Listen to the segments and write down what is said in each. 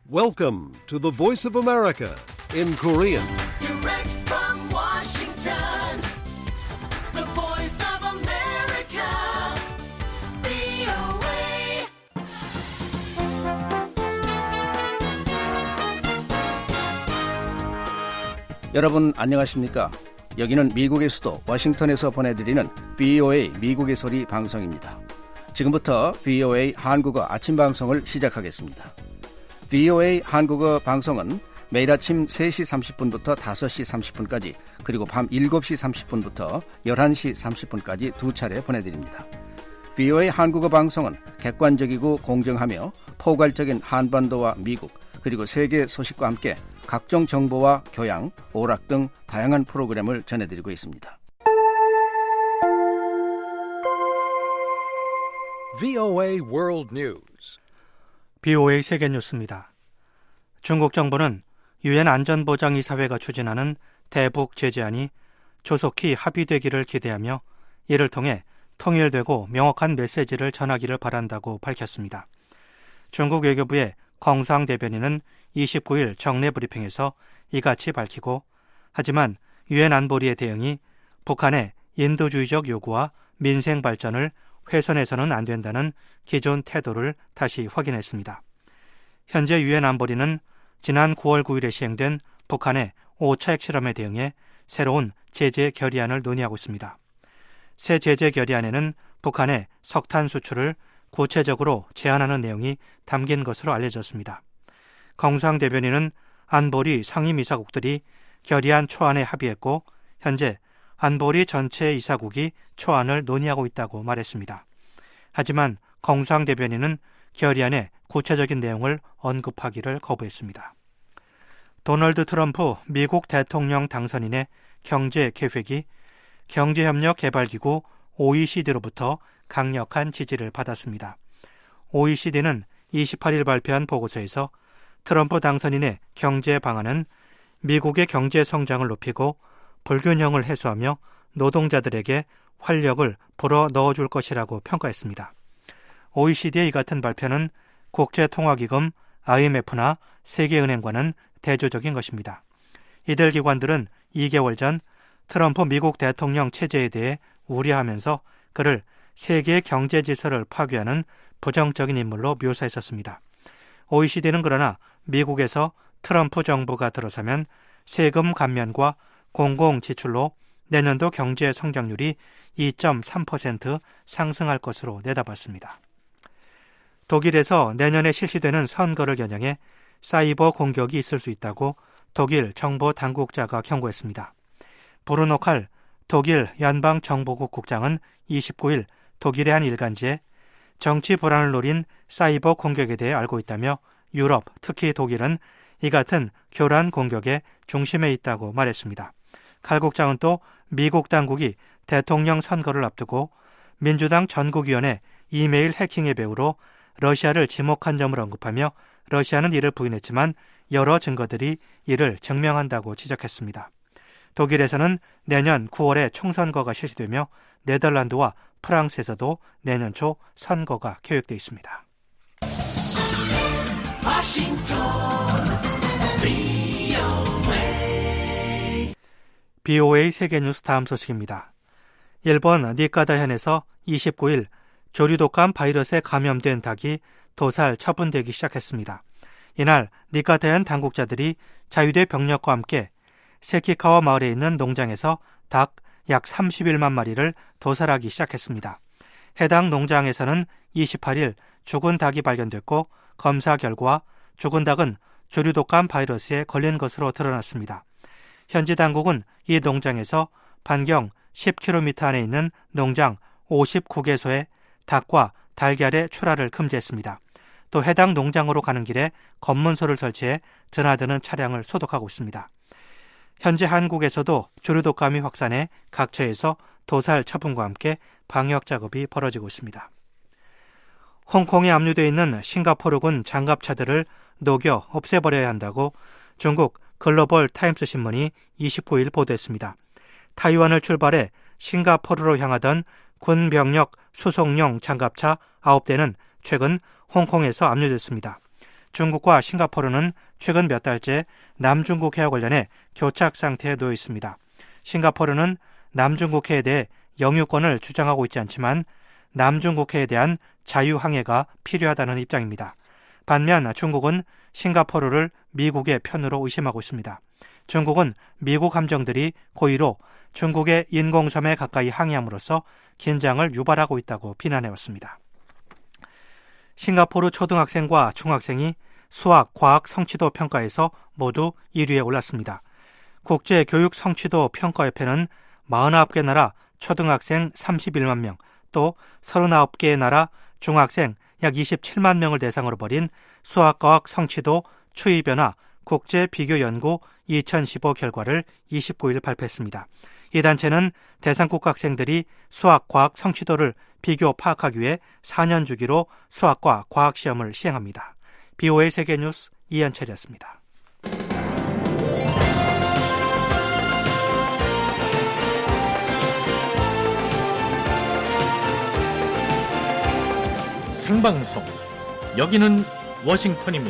Welcome to the Voice of America in Korean. Direct from Washington, the Voice of America, VOA. 여러분 안녕하십니까? 여기는 미국의 수도 워싱턴에서 보내드리는 VOA 미국의 소리 방송입니다. 지금부터 VOA 한국어 아침 방송을 시작하겠습니다. VOA 한국어 방송은 매일 아침 3시 30분부터 5시 30분까지 그리고 밤 7시 30분부터 11시 30분까지 두 차례 보내드립니다. VOA 한국어 방송은 객관적이고 공정하며 포괄적인 한반도와 미국 그리고 세계 소식과 함께 각종 정보와 교양, 오락 등 다양한 프로그램을 전해드리고 있습니다. VOA World News. VOA 세계뉴스입니다. 중국 정부는 유엔 안전보장이사회가 추진하는 대북 제재안이 조속히 합의되기를 기대하며 이를 통해 통일되고 명확한 메시지를 전하기를 바란다고 밝혔습니다. 중국 외교부의 껑상 대변인은 29일 정례 브리핑에서 이같이 밝히고, 하지만 유엔 안보리의 대응이 북한의 인도주의적 요구와 민생 발전을 훼손해서는 안 된다는 기존 태도를 다시 확인했습니다. 현재 유엔 안보리는 지난 9월 9일에 시행된 북한의 5차 핵실험에 대응해 새로운 제재 결의안을 논의하고 있습니다. 새 제재 결의안에는 북한의 석탄 수출을 구체적으로 제한하는 내용이 담긴 것으로 알려졌습니다. 껑상 대변인은 안보리 상임이사국들이 결의안 초안에 합의했고 현재 안보리 전체 이사국이 초안을 논의하고 있다고 말했습니다. 하지만 껑상 대변인은 결의안의 구체적인 내용을 언급하기를 거부했습니다. 도널드 트럼프 미국 대통령 당선인의 경제 계획이 경제협력개발기구 OECD로부터 강력한 지지를 받았습니다. OECD는 28일 발표한 보고서에서 트럼프 당선인의 경제 방안은 미국의 경제 성장을 높이고 불균형을 해소하며 노동자들에게 활력을 불어 넣어줄 것이라고 평가했습니다. OECD의 이 같은 발표는 국제통화기금 IMF나 세계은행과는 대조적인 것입니다. 이들 기관들은 2개월 전 트럼프 미국 대통령 체제에 대해 우려하면서 그를 세계 경제 질서를 파괴하는 부정적인 인물로 묘사했었습니다. OECD는 그러나 미국에서 트럼프 정부가 들어서면 세금 감면과 공공지출로 내년도 경제 성장률이 2.3% 상승할 것으로 내다봤습니다. 독일에서 내년에 실시되는 선거를 겨냥해 사이버 공격이 있을 수 있다고 독일 정보 당국자가 경고했습니다. 브루노 칼 독일 연방정보국 국장은 29일 독일의 한 일간지에 정치 불안을 노린 사이버 공격에 대해 알고 있다며 유럽, 특히 독일은 이 같은 교란 공격의 중심에 있다고 말했습니다. 칼 국장은 또 미국 당국이 대통령 선거를 앞두고 민주당 전국위원회 이메일 해킹의 배후로 러시아를 지목한 점을 언급하며 러시아는 이를 부인했지만 여러 증거들이 이를 증명한다고 지적했습니다. 독일에서는 내년 9월에 총선거가 실시되며 네덜란드와 프랑스에서도 내년 초 선거가 계획되어 있습니다. BOA 세계뉴스 다음 소식입니다. 일본 니카다현에서 29일 조류독감 바이러스에 감염된 닭이 도살 처분되기 시작했습니다. 이날 니카다현 당국자들이 자위대 병력과 함께 세키카와 마을에 있는 농장에서 닭 약 31만 마리를 도살하기 시작했습니다. 해당 농장에서는 28일 죽은 닭이 발견됐고 검사 결과 죽은 닭은 조류독감 바이러스에 걸린 것으로 드러났습니다. 현지 당국은 이 농장에서 반경 10km 안에 있는 농장 59개소에 닭과 달걀의 출하를 금지했습니다. 또 해당 농장으로 가는 길에 검문소를 설치해 드나드는 차량을 소독하고 있습니다. 현재 한국에서도 조류독감이 확산해 각처에서 도살 처분과 함께 방역 작업이 벌어지고 있습니다. 홍콩에 압류되어 있는 싱가포르군 장갑차들을 녹여 없애버려야 한다고 중국 글로벌 타임스 신문이 29일 보도했습니다. 타이완을 출발해 싱가포르로 향하던 군 병력 수송용 장갑차 9대는 최근 홍콩에서 압류됐습니다. 중국과 싱가포르는 최근 몇 달째 남중국해와 관련해 교착 상태에 놓여 있습니다. 싱가포르는 남중국해에 대해 영유권을 주장하고 있지 않지만 남중국해에 대한 자유항해가 필요하다는 입장입니다. 반면 중국은 싱가포르를 미국의 편으로 의심하고 있습니다. 중국은 미국 함정들이 고의로 중국의 인공섬에 가까이 항해함으로써 긴장을 유발하고 있다고 비난해왔습니다. 싱가포르 초등학생과 중학생이 수학, 과학 성취도 평가에서 모두 1위에 올랐습니다. 국제교육 성취도 평가협회는 49개 나라 초등학생 31만 명, 또 39개의 나라 중학생 약 27만 명을 대상으로 벌인 수학과학 성취도 추이변화 국제비교연구 2015 결과를 29일 발표했습니다. 이 단체는 대상국 학생들이 수학, 과학 성취도를 비교 파악하기 위해 4년 주기로 수학과 과학 시험을 시행합니다. BOA 세계뉴스 이현철이었습니다. 생방송, 여기는 워싱턴입니다.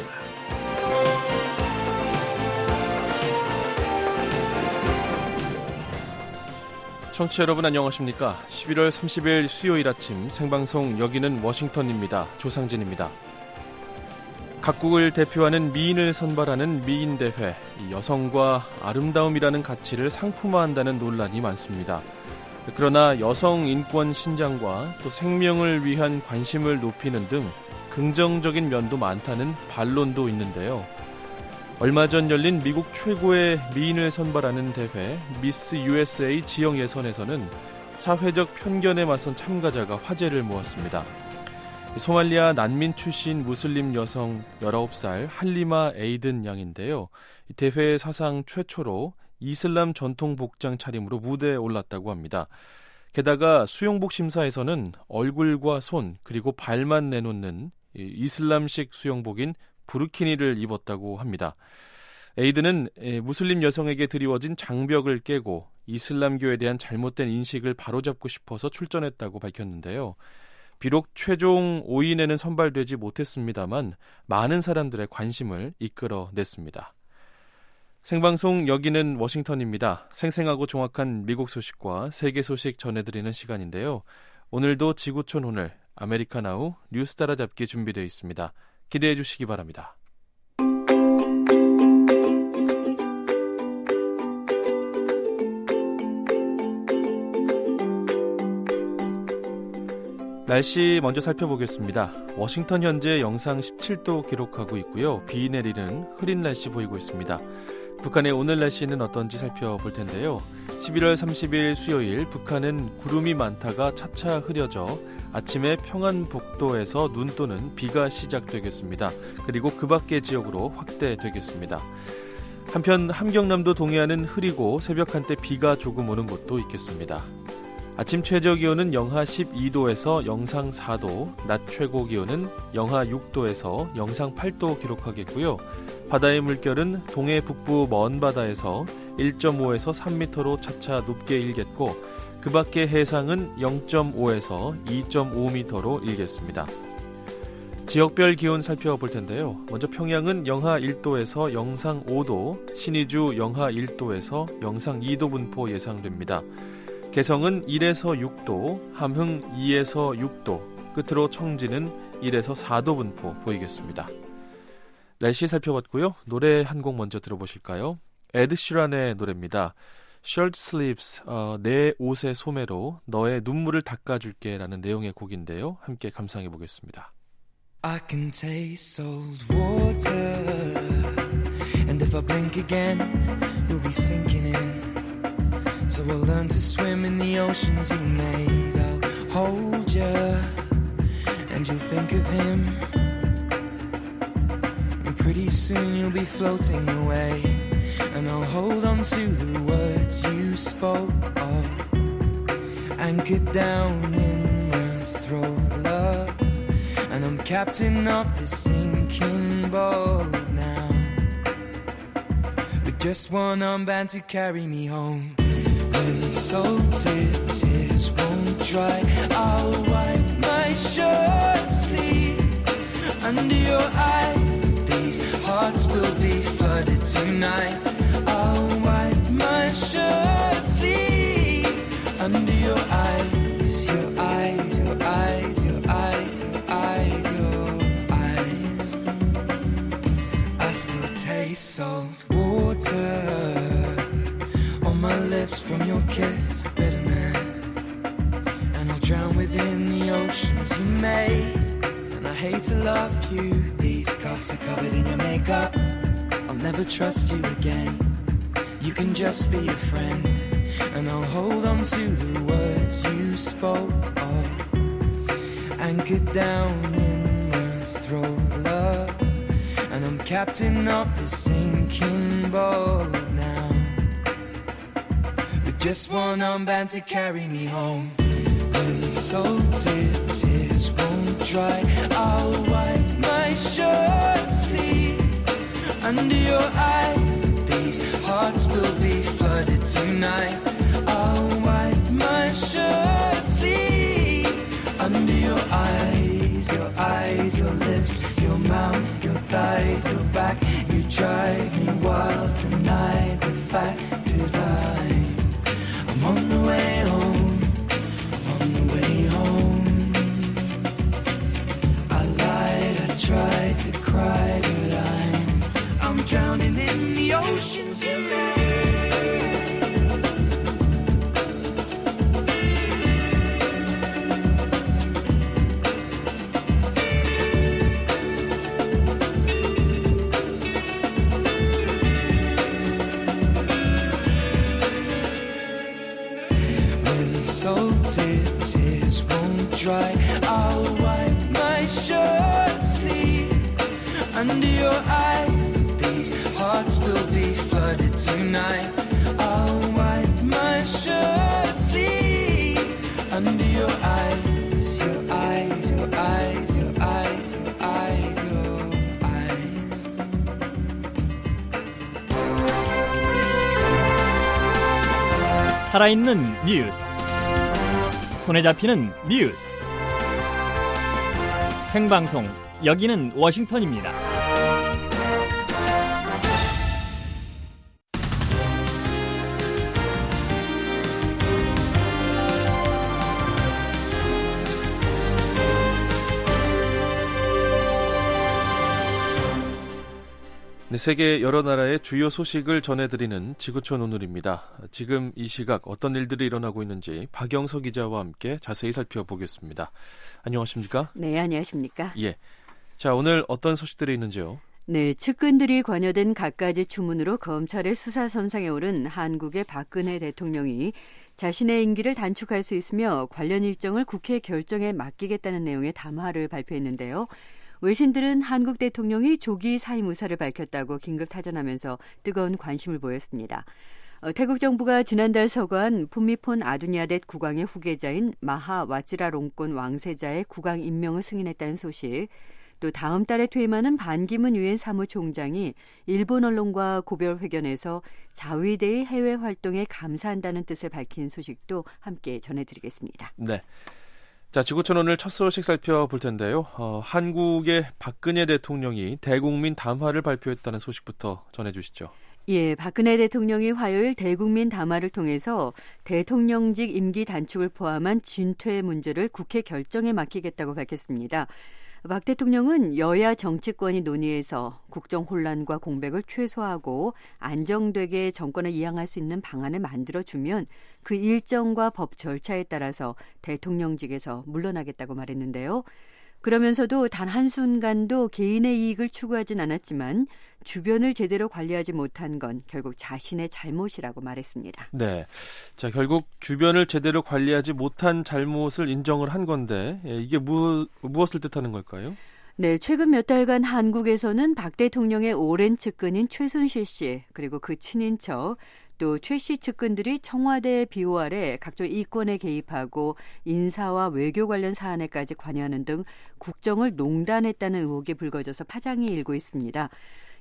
청취자 여러분 안녕하십니까? 11월 30일 수요일 아침 생방송 여기는 워싱턴입니다. 조상진입니다. 각국을 대표하는 미인을 선발하는 미인대회, 여성과 아름다움이라는 가치를 상품화한다는 논란이 많습니다. 그러나 여성 인권 신장과 또 생명을 위한 관심을 높이는 등 긍정적인 면도 많다는 반론도 있는데요. 얼마 전 열린 미국 최고의 미인을 선발하는 대회 미스 USA 지역 예선에서는 사회적 편견에 맞선 참가자가 화제를 모았습니다. 소말리아 난민 출신 무슬림 여성 19살 할리마 에이든 양인데요. 대회 사상 최초로 이슬람 전통 복장 차림으로 무대에 올랐다고 합니다. 게다가 수영복 심사에서는 얼굴과 손 그리고 발만 내놓는 이슬람식 수영복인 부르키니를 입었다고 합니다. 에이든은 무슬림 여성에게 드리워진 장벽을 깨고 이슬람교에 대한 잘못된 인식을 바로잡고 싶어서 출전했다고 밝혔는데요. 비록 최종 5인에는 선발되지 못했습니다만 많은 사람들의 관심을 이끌어냈습니다. 생방송 여기는 워싱턴입니다. 생생하고 정확한 미국 소식과 세계 소식 전해드리는 시간인데요. 오늘도 지구촌 오늘 아메리카 나우 뉴스 따라잡기 준비되어 있습니다. 기대해 주시기 바랍니다. 날씨 먼저 살펴보겠습니다. 워싱턴 현재 영상 17도 기록하고 있고요. 비 내리는 흐린 날씨 보이고 있습니다. 북한의 오늘 날씨는 어떤지 살펴볼 텐데요. 11월 30일 수요일 북한은 구름이 많다가 차차 흐려져 아침에 평안북도에서 눈 또는 비가 시작되겠습니다. 그리고 그 밖의 지역으로 확대되겠습니다. 한편 함경남도 동해안은 흐리고 새벽 한때 비가 조금 오는 곳도 있겠습니다. 아침 최저기온은 영하 12도에서 영상 4도, 낮 최고기온은 영하 6도에서 영상 8도 기록하겠고요. 바다의 물결은 동해 북부 먼 바다에서 1.5에서 3m로 차차 높게 일겠고 그 밖의 해상은 0.5에서 2.5m로 일겠습니다. 지역별 기온 살펴볼 텐데요. 먼저 평양은 영하 1도에서 영상 5도, 신의주 영하 1도에서 영상 2도 분포 예상됩니다. 개성은 1에서 6도, 함흥 2에서 6도, 끝으로 청진은 1에서 4도 분포 보이겠습니다. 날씨 살펴봤고요. 노래 한 곡 먼저 들어보실까요? 에드 시란의 노래입니다. Shirt Sleeves, 내 옷의 소매로 너의 눈물을 닦아줄게 라는 내용의 곡인데요. 함께 감상해 보겠습니다. I can taste salt water And if I blink again We'll be sinking in So I'll learn to swim in the oceans you made I'll hold you And you'll think of him And pretty soon you'll be floating away And I'll hold on to the words you spoke of Anchored down in my throat, love And I'm captain of this sinking boat now With just one armband to carry me home When the salted tears won't dry I'll wipe my shirt sleeve Under your eyes They hearts will be flooded tonight. I'll wipe my shirt sleeve under your eyes, your eyes, your eyes, your eyes, your eyes, your eyes. I still taste salt water on my lips from your kiss of bitterness, and I'll drown within the oceans you made. And I hate to love you, these cuffs are covered in your makeup. I'll never trust you again. You can just be a friend, and I'll hold on to the words you spoke of, anchored down in my throat, love. And I'm captain of this sinking boat now, with just one armband to carry me home. When salted tears won't dry, I'll wipe my shirt sleeve under your eyes. These hearts will be flooded tonight. I'll wipe my shirt sleeve under your eyes, your eyes, your lips, your mouth, your thighs, your back. You drive me wild tonight. The fact is I'm on the way home, on the way home. I lied, I tried to cry, but I'm drowning in the oceans you made. Salted tears won't dry. I'll wipe my shirt sleeve under your eyes. These hearts will be flooded tonight. I'll wipe my shirt sleeve under your eyes, your eyes, your eyes, your eyes, your eyes, your eyes. 살아있는 뉴스, 손에 잡히는 뉴스. 생방송, 여기는 워싱턴입니다. 네, 세계 여러 나라의 주요 소식을 전해드리는 지구촌 오늘입니다. 지금 이 시각 어떤 일들이 일어나고 있는지 박영서 기자와 함께 자세히 살펴보겠습니다. 안녕하십니까? 네, 안녕하십니까? 예. 자, 오늘 어떤 소식들이 있는지요? 네, 측근들이 관여된 갖가지 주문으로 검찰의 수사선상에 오른 한국의 박근혜 대통령이 자신의 임기를 단축할 수 있으며 관련 일정을 국회 결정에 맡기겠다는 내용의 담화를 발표했는데요. 외신들은 한국 대통령이 조기 사임 의사를 밝혔다고 긴급 타전하면서 뜨거운 관심을 보였습니다. 태국 정부가 지난달 서거한 푸미폰 아두냐뎃 국왕의 후계자인 마하 와치라롱콘 왕세자의 국왕 임명을 승인했다는 소식, 또 다음 달에 퇴임하는 반기문 유엔 사무총장이 일본 언론과 고별회견에서 자위대의 해외 활동에 감사한다는 뜻을 밝힌 소식도 함께 전해드리겠습니다. 네. 자, 지구촌 오늘 첫 소식 살펴볼 텐데요. 한국의 박근혜 대통령이 대국민 담화를 발표했다는 소식부터 전해주시죠. 예, 박근혜 대통령이 화요일 대국민 담화를 통해서 대통령직 임기 단축을 포함한 진퇴 문제를 국회 결정에 맡기겠다고 밝혔습니다. 박 대통령은 여야 정치권이 논의해서 국정 혼란과 공백을 최소화하고 안정되게 정권을 이양할 수 있는 방안을 만들어주면 그 일정과 법 절차에 따라서 대통령직에서 물러나겠다고 말했는데요. 그러면서도 단 한순간도 개인의 이익을 추구하진 않았지만 주변을 제대로 관리하지 못한 건 결국 자신의 잘못이라고 말했습니다. 네, 자, 결국 주변을 제대로 관리하지 못한 잘못을 인정을 한 건데 이게 무엇을 뜻하는 걸까요? 네, 최근 몇 달간 한국에서는 박 대통령의 오랜 측근인 최순실 씨, 그리고 그 친인척, 또 최 씨 측근들이 청와대 비호 아래 각종 이권에 개입하고 인사와 외교 관련 사안에까지 관여하는 등 국정을 농단했다는 의혹이 불거져서 파장이 일고 있습니다.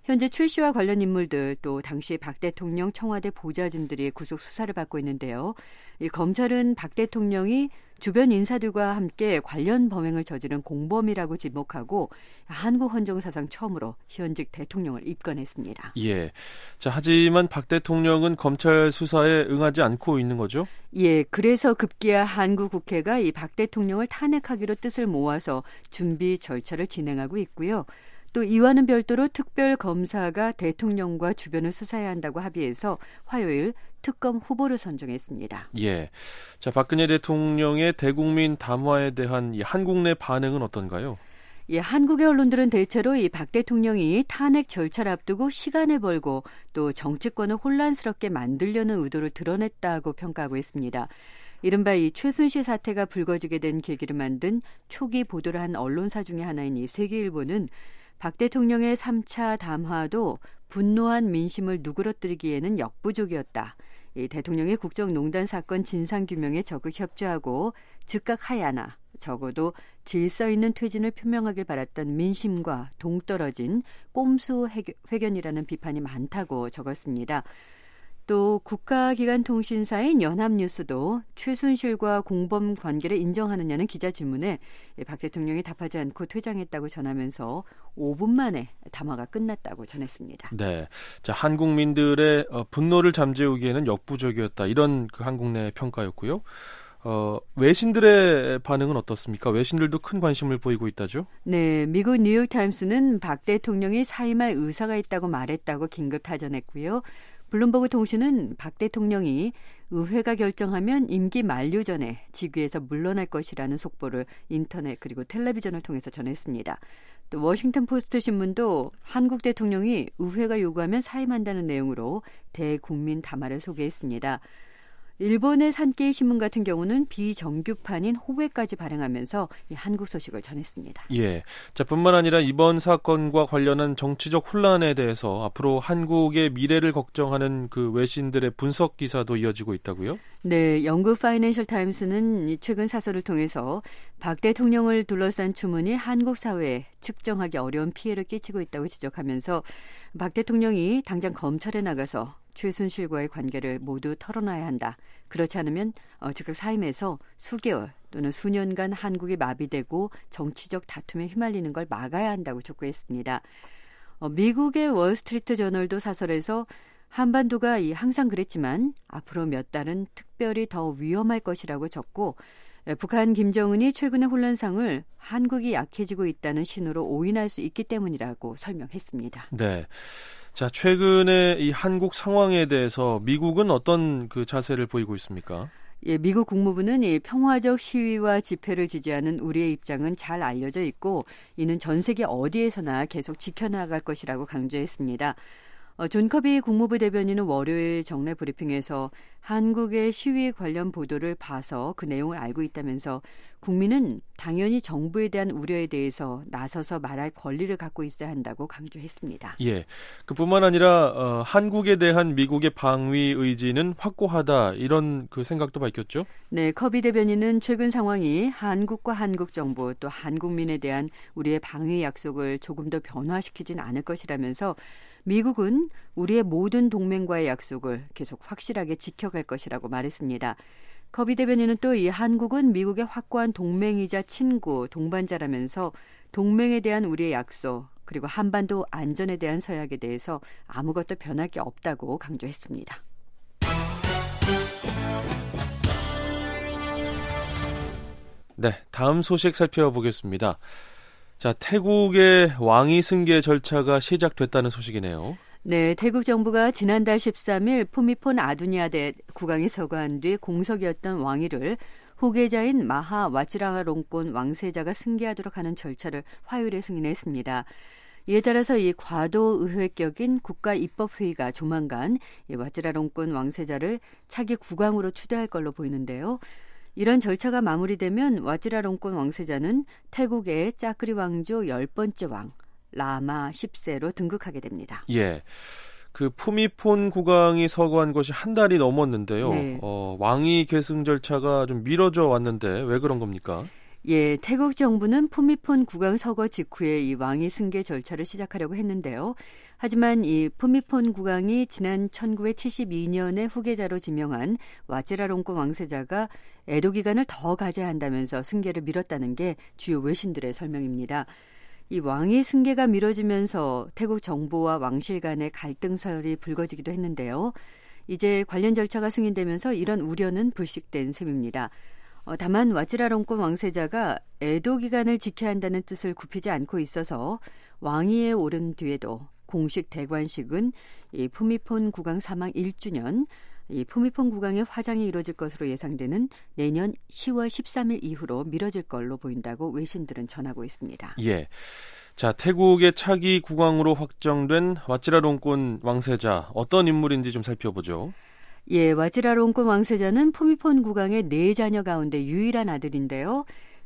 현재 최 씨와 관련 인물들 또 당시 박 대통령 청와대 보좌진들이 구속 수사를 받고 있는데요. 이 검찰은 박 대통령이 주변 인사들과 함께 관련 범행을 저지른 공범이라고 지목하고 한국 헌정사상 처음으로 현직 대통령을 입건했습니다. 예. 자, 하지만 박 대통령은 검찰 수사에 응하지 않고 있는 거죠? 예, 그래서 급기야 한국 국회가 이 박 대통령을 탄핵하기로 뜻을 모아서 준비 절차를 진행하고 있고요. 또 이와는 별도로 특별검사가 대통령과 주변을 수사해야 한다고 합의해서 화요일 특검 후보를 선정했습니다. 예. 자, 박근혜 대통령의 대국민 담화에 대한 이 한국 내 반응은 어떤가요? 예, 한국의 언론들은 대체로 이 박 대통령이 탄핵 절차를 앞두고 시간을 벌고 또 정치권을 혼란스럽게 만들려는 의도를 드러냈다고 평가하고 있습니다. 이른바 이 최순실 사태가 불거지게 된 계기를 만든 초기 보도를 한 언론사 중에 하나인 이 세계일보는 박 대통령의 3차 담화도 분노한 민심을 누그러뜨리기에는 역부족이었다. 이 대통령의 국정농단 사건 진상규명에 적극 협조하고 즉각 하야나 적어도 질서 있는 퇴진을 표명하길 바랐던 민심과 동떨어진 꼼수 회견이라는 비판이 많다고 적었습니다. 또 국가기관 통신사인 연합뉴스도 최순실과 공범 관계를 인정하느냐는 기자 질문에 박 대통령이 답하지 않고 퇴장했다고 전하면서 5분 만에 담화가 끝났다고 전했습니다. 네, 자, 한국민들의 분노를 잠재우기에는 역부족이었다. 이런 그 한국 내 평가였고요. 외신들의 반응은 어떻습니까? 외신들도 큰 관심을 보이고 있다죠? 네, 미국 뉴욕타임스는 박 대통령이 사임할 의사가 있다고 말했다고 긴급 타전했고요. 블룸버그 통신은 박 대통령이 의회가 결정하면 임기 만료 전에 직위에서 물러날 것이라는 속보를 인터넷 그리고 텔레비전을 통해서 전했습니다. 또 워싱턴 포스트 신문도 한국 대통령이 의회가 요구하면 사임한다는 내용으로 대국민 담화를 소개했습니다. 일본의 산케이 신문 같은 경우는 비정규판인 호외까지 발행하면서 이 한국 소식을 전했습니다. 예. 자, 뿐만 아니라 이번 사건과 관련한 정치적 혼란에 대해서 앞으로 한국의 미래를 걱정하는 그 외신들의 분석 기사도 이어지고 있다고요? 네, 영국 파이낸셜 타임스는 최근 사설을 통해서 박 대통령을 둘러싼 추문이 한국 사회에 측정하기 어려운 피해를 끼치고 있다고 지적하면서 박 대통령이 당장 검찰에 나가서 최순실과의 관계를 모두 털어놔야 한다. 그렇지 않으면 즉각 사임해서 수개월 또는 수년간 한국이 마비되고 정치적 다툼에 휘말리는 걸 막아야 한다고 촉구했습니다. 미국의 월스트리트 저널도 사설에서 한반도가 항상 그랬지만 앞으로 몇 달은 특별히 더 위험할 것이라고 적고 북한 김정은이 최근의 혼란상을 한국이 약해지고 있다는 신호로 오인할 수 있기 때문이라고 설명했습니다. 네. 자, 최근에 이 한국 상황에 대해서 미국은 어떤 그 자세를 보이고 있습니까? 예, 미국 국무부는 이 평화적 시위와 집회를 지지하는 우리의 입장은 잘 알려져 있고 이는 전 세계 어디에서나 계속 지켜나갈 것이라고 강조했습니다. 존 커비 국무부 대변인은 월요일 정례 브리핑에서 한국의 시위 관련 보도를 봐서 그 내용을 알고 있다면서 국민은 당연히 정부에 대한 우려에 대해서 나서서 말할 권리를 갖고 있어야 한다고 강조했습니다. 예, 그뿐만 아니라 한국에 대한 미국의 방위 의지는 확고하다 이런 그 생각도 밝혔죠? 네, 커비 대변인은 최근 상황이 한국과 한국 정부 또 한국민에 대한 우리의 방위 약속을 조금 더 변화시키진 않을 것이라면서 미국은 우리의 모든 동맹과의 약속을 계속 확실하게 지켜갈 것이라고 말했습니다. 커비 대변인은 또 이 한국은 미국의 확고한 동맹이자 친구, 동반자라면서 동맹에 대한 우리의 약속 그리고 한반도 안전에 대한 서약에 대해서 아무것도 변할 게 없다고 강조했습니다. 네, 다음 소식 살펴보겠습니다. 자, 태국의 왕위 승계 절차가 시작됐다는 소식이네요. 네, 태국 정부가 지난달 13일 푸미폰 아두니아대 국왕이 서거한 뒤 공석이었던 왕위를 후계자인 마하 와치라롱콘 왕세자가 승계하도록 하는 절차를 화요일에 승인했습니다. 이에 따라서 이 과도 의회격인 국가입법회의가 조만간 이 와치라롱콘 왕세자를 차기 국왕으로 추대할 걸로 보이는데요. 이런 절차가 마무리되면 와치라롱콘 왕세자는 태국의 짜크리 왕조 10번째 왕 라마 10세로 등극하게 됩니다. 예, 그 푸미폰 국왕이 서거한 것이 한 달이 넘었는데요. 네. 왕위 계승 절차가 좀 미뤄져 왔는데 왜 그런 겁니까? 예, 태국 정부는 푸미폰 국왕 서거 직후에 이 왕위 승계 절차를 시작하려고 했는데요. 하지만 이 푸미폰 국왕이 지난 1972년에 후계자로 지명한 와지라롱콘 왕세자가 애도 기간을 더 가져야 한다면서 승계를 미뤘다는 게 주요 외신들의 설명입니다. 이 왕위 승계가 미뤄지면서 태국 정부와 왕실 간의 갈등설이 불거지기도 했는데요. 이제 관련 절차가 승인되면서 이런 우려는 불식된 셈입니다. 다만 와지라롱콘 왕세자가 애도 기간을 지켜야 한다는 뜻을 굽히지 않고 있어서 왕위에 오른 뒤에도 공식 대관식은 이 푸미폰 국왕 사망 1주년, 이 푸미폰 국왕의 화장이 이루어질 것으로 예상되는 내년 10월 13일 이후로 미뤄질 걸로 보인다고 외신들은 전하고 있습니다. 예. 자, 태국의 차기 국왕으로 확정된 와지라롱콘 왕세자 어떤 인물인지 좀 살펴보죠. 예, 와지라롱콘 왕세자는 푸미폰 국왕의 4자녀 가운데 유일한 아들인데요.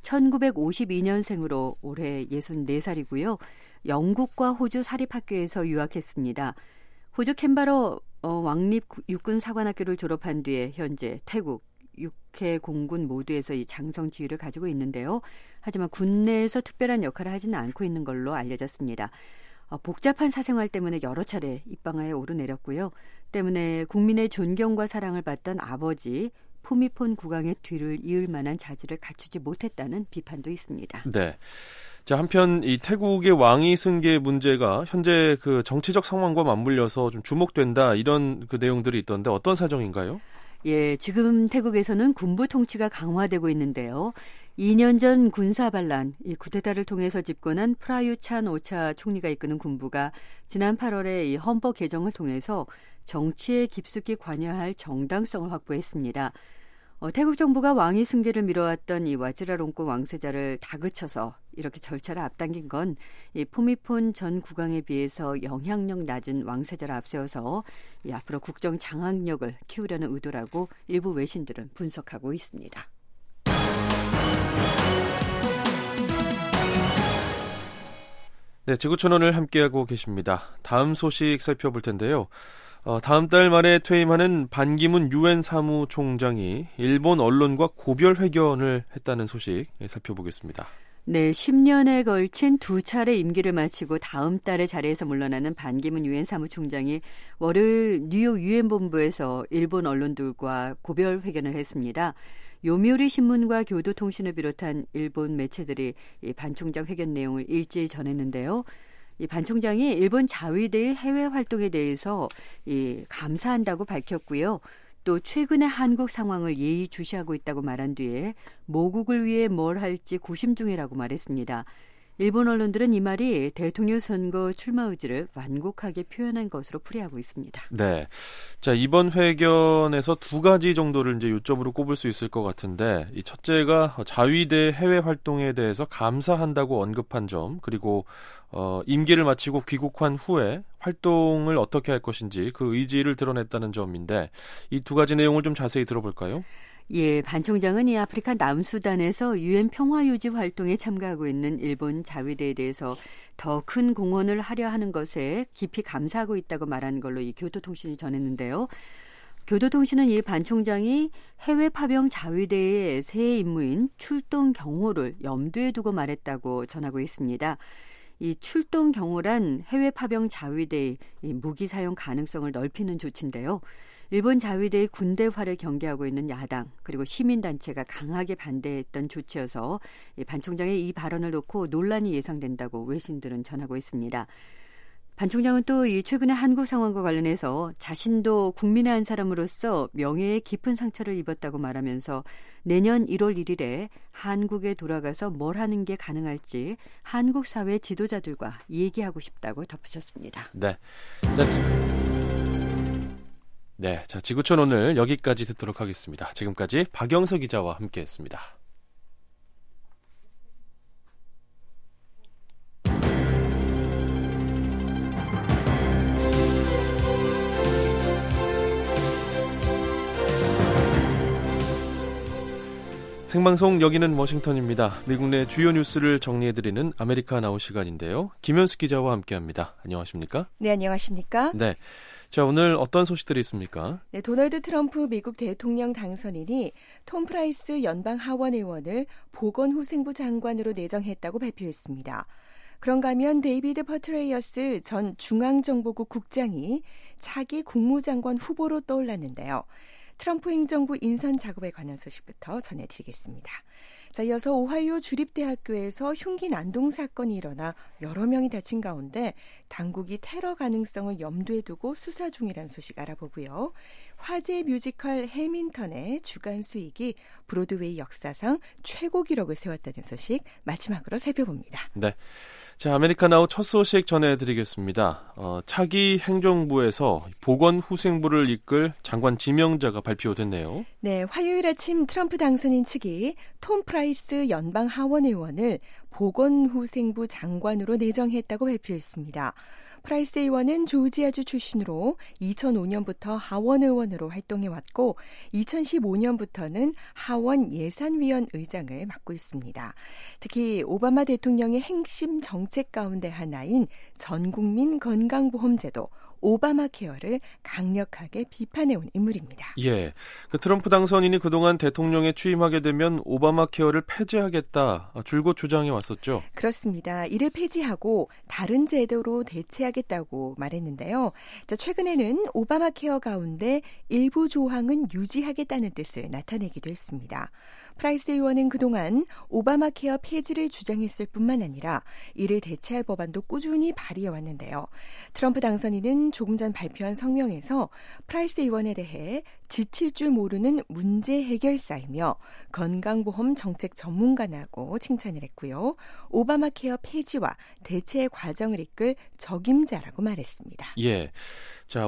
1952년생으로 올해 64살이고요. 영국과 호주 사립학교에서 유학했습니다. 호주 캔버러 왕립 육군 사관학교를 졸업한 뒤에 현재 태국, 육해 공군 모두에서 이 장성 지위를 가지고 있는데요. 하지만 군내에서 특별한 역할을 하지는 않고 있는 걸로 알려졌습니다. 복잡한 사생활 때문에 여러 차례 입방아에 오르내렸고요. 때문에 국민의 존경과 사랑을 받던 아버지 푸미폰 국왕의 뒤를 이을 만한 자질을 갖추지 못했다는 비판도 있습니다. 네. 자, 한편 이 태국의 왕위 승계 문제가 현재 그 정치적 상황과 맞물려서 좀 주목된다 이런 그 내용들이 있던데 어떤 사정인가요? 예, 지금 태국에서는 군부 통치가 강화되고 있는데요. 2년 전 군사 반란, 이 쿠데타를 통해서 집권한 프라유 찬 오차 총리가 이끄는 군부가 지난 8월에 이 헌법 개정을 통해서 정치에 깊숙이 관여할 정당성을 확보했습니다. 태국 정부가 왕위 승계를 미뤄왔던 이 와지라롱콘 왕세자를 다그쳐서 이렇게 절차를 앞당긴 건 이 푸미폰 전 국왕에 비해서 영향력 낮은 왕세자를 앞세워서 이 앞으로 국정 장악력을 키우려는 의도라고 일부 외신들은 분석하고 있습니다. 네, 지구촌원을 함께하고 계십니다. 다음 소식 살펴볼 텐데요. 다음 달 말에 퇴임하는 반기문 유엔 사무총장이 일본 언론과 고별 회견을 했다는 소식 살펴보겠습니다. 네, 10년에 걸친 2차례 임기를 마치고 다음 달에 자리에서 물러나는 반기문 유엔 사무총장이 월요일 뉴욕 유엔 본부에서 일본 언론들과 고별 회견을 했습니다. 요미우리 신문과 교도통신을 비롯한 일본 매체들이 이 반 총장 회견 내용을 일제히 전했는데요. 이 반 총장이 일본 자위대의 해외 활동에 대해서 감사한다고 밝혔고요. 또 최근의 한국 상황을 예의주시하고 있다고 말한 뒤에 모국을 위해 뭘 할지 고심 중이라고 말했습니다. 일본 언론들은 이 말이 대통령 선거 출마 의지를 완곡하게 표현한 것으로 풀이하고 있습니다. 네. 자, 이번 회견에서 2가지 정도를 이제 요점으로 꼽을 수 있을 것 같은데, 이 첫째가 자위대 해외 활동에 대해서 감사한다고 언급한 점, 그리고 임기를 마치고 귀국한 후에 활동을 어떻게 할 것인지 그 의지를 드러냈다는 점인데, 이 2가지 내용을 좀 자세히 들어볼까요? 예, 반 총장은 이 아프리카 남수단에서 유엔 평화유지 활동에 참가하고 있는 일본 자위대에 대해서 더 큰 공헌을 하려 하는 것에 깊이 감사하고 있다고 말한 걸로 이 교도통신이 전했는데요. 교도통신은 이 반 총장이 해외 파병 자위대의 새 임무인 출동 경호를 염두에 두고 말했다고 전하고 있습니다. 이 출동 경호란 해외 파병 자위대의 무기 사용 가능성을 넓히는 조치인데요. 일본 자위대의 군대화를 경계하고 있는 야당 그리고 시민단체가 강하게 반대했던 조치여서 반 총장의 이 발언을 놓고 논란이 예상된다고 외신들은 전하고 있습니다. 반 총장은 또 이 최근의 한국 상황과 관련해서 자신도 국민의 한 사람으로서 명예에 깊은 상처를 입었다고 말하면서 내년 1월 1일에 한국에 돌아가서 뭘 하는 게 가능할지 한국 사회 지도자들과 얘기하고 싶다고 덧붙였습니다. 네, 자, 지구촌 오늘 여기까지 듣도록 하겠습니다. 지금까지 박영석 기자와 함께했습니다. 생방송 여기는 워싱턴입니다. 미국 내 주요 뉴스를 정리해드리는 아메리카 나우 시간인데요. 김현수 기자와 함께합니다. 안녕하십니까? 네, 안녕하십니까? 네. 자, 오늘 어떤 소식들이 있습니까? 네, 도널드 트럼프 미국 대통령 당선인이 톰 프라이스 연방 하원 의원을 보건후생부 장관으로 내정했다고 발표했습니다. 그런가 하면 데이비드 퍼트레이어스 전 중앙정보국 국장이 차기 국무장관 후보로 떠올랐는데요. 트럼프 행정부 인선 작업에 관한 소식부터 전해드리겠습니다. 자, 이어서 오하이오 주립대학교에서 흉기 난동 사건이 일어나 여러 명이 다친 가운데 당국이 테러 가능성을 염두에 두고 수사 중이라는 소식 알아보고요. 화제 뮤지컬 해민턴의 주간 수익이 브로드웨이 역사상 최고 기록을 세웠다는 소식 마지막으로 살펴봅니다. 네. 자, 아메리카나우 첫 소식 전해드리겠습니다. 차기 행정부에서 보건후생부를 이끌 장관 지명자가 발표됐네요. 네, 화요일 아침 트럼프 당선인 측이 톰 프라이스 연방 하원 의원을 보건후생부 장관으로 내정했다고 발표했습니다. 프라이스 의원은 조지아주 출신으로 2005년부터 하원 의원으로 활동해왔고 2015년부터는 하원 예산위원 의장을 맡고 있습니다. 특히 오바마 대통령의 핵심 정책 가운데 하나인 전국민 건강보험제도 오바마 케어를 강력하게 비판해온 인물입니다. 예, 그 트럼프 당선인이 그동안 대통령에 취임하게 되면 오바마 케어를 폐지하겠다 줄곧 주장해 왔었죠. 그렇습니다. 이를 폐지하고 다른 제도로 대체하겠다고 말했는데요. 자, 최근에는 오바마 케어 가운데 일부 조항은 유지하겠다는 뜻을 나타내기도 했습니다. 프라이스 의원은 그동안 오바마 케어 폐지를 주장했을 뿐만 아니라 이를 대체할 법안도 꾸준히 발의해왔는데요. 트럼프 당선인은 조금 전 발표한 성명에서 프라이스 의원에 대해 지칠 줄 모르는 문제 해결사이며 건강보험 정책 전문가라고 칭찬을 했고요. 오바마 케어 폐지와 대체의 과정을 이끌 적임자라고 말했습니다. 예, 자,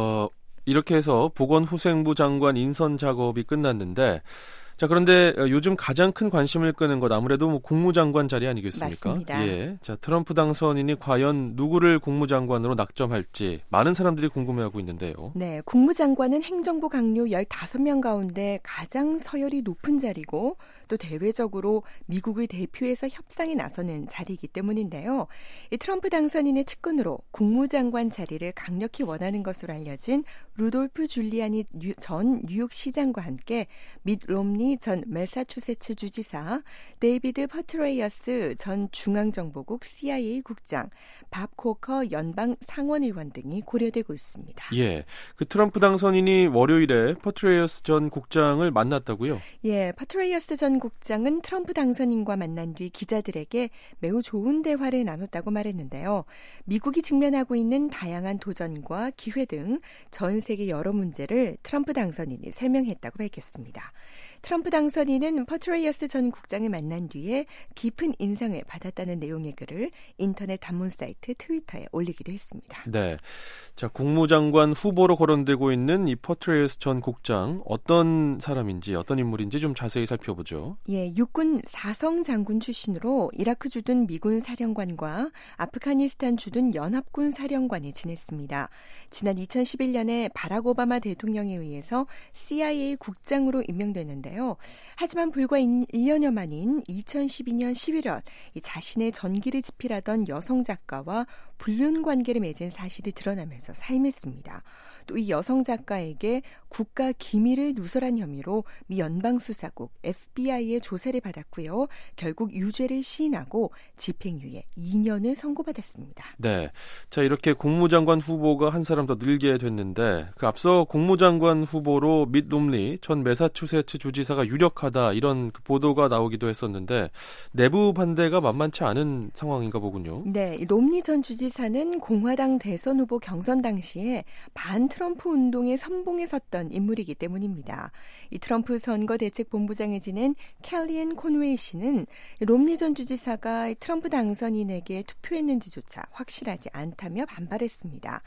이렇게 해서 보건후생부 장관 인선 작업이 끝났는데 자, 그런데 요즘 가장 큰 관심을 끄는 것 아무래도 국무장관 자리 아니겠습니까? 맞습니다. 예. 자, 트럼프 당선인이 과연 누구를 국무장관으로 낙점할지 많은 사람들이 궁금해하고 있는데요. 네, 국무장관은 행정부 강요 15명 가운데 가장 서열이 높은 자리고 또 대외적으로 미국을 대표해서 협상에 나서는 자리이기 때문인데요. 이 트럼프 당선인의 측근으로 국무장관 자리를 강력히 원하는 것으로 알려진 루돌프 줄리아니 전 뉴욕시장과 함께 밋 롬니 전 매사추세츠 주지사, 데이비드 퍼트레이어스 전 중앙정보국 CIA 국장, 밥 코커 연방 상원의원 등이 고려되고 있습니다. 예, 그 트럼프 당선인이 월요일에 퍼트레이어스 전 국장을 만났다고요? 예, 퍼트레이어스 전 국장은 트럼프 당선인과 만난 뒤 기자들에게 매우 좋은 대화를 나눴다고 말했는데요. 미국이 직면하고 있는 다양한 도전과 기회 등 전 세계 여러 문제를 트럼프 당선인이 설명했다고 밝혔습니다. 트럼프 당선인은 퍼트레이어스 전 국장을 만난 뒤에 깊은 인상을 받았다는 내용의 글을 인터넷 단문 사이트 트위터에 올리기도 했습니다. 네, 자, 국무장관 후보로 거론되고 있는 이 퍼트레이어스 전 국장 어떤 사람인지 어떤 인물인지 좀 자세히 살펴보죠. 예, 육군 4성 장군 출신으로 이라크 주둔 미군 사령관과 아프가니스탄 주둔 연합군 사령관을 지냈습니다. 지난 2011년에 바락 오바마 대통령에 의해서 CIA 국장으로 임명됐는데 하지만 불과 1년여 만인 2012년 11월 자신의 전기를 집필하던 여성 작가와 불륜 관계를 맺은 사실이 드러나면서 사임했습니다. 또 이 여성 작가에게 국가 기밀을 누설한 혐의로 미 연방수사국 FBI의 조사를 받았고요. 결국 유죄를 시인하고 집행유예 2년을 선고받았습니다. 네, 자, 이렇게 국무장관 후보가 한 사람 더 늘게 됐는데 그 앞서 국무장관 후보로 밋 롬니 전 매사추세츠 주지사가 유력하다 이런 그 보도가 나오기도 했었는데 내부 반대가 만만치 않은 상황인가 보군요. 네, 롬니 전 주지사는 공화당 대선 후보 경선 당시에 반 트럼프 운동의 선봉에 섰던 인물이기 때문입니다. 이 트럼프 선거대책본부장을 지낸 캘리앤 콘웨이 씨는 롬니 전 주지사가 트럼프 당선인에게 투표했는지조차 확실하지 않다며 반발했습니다.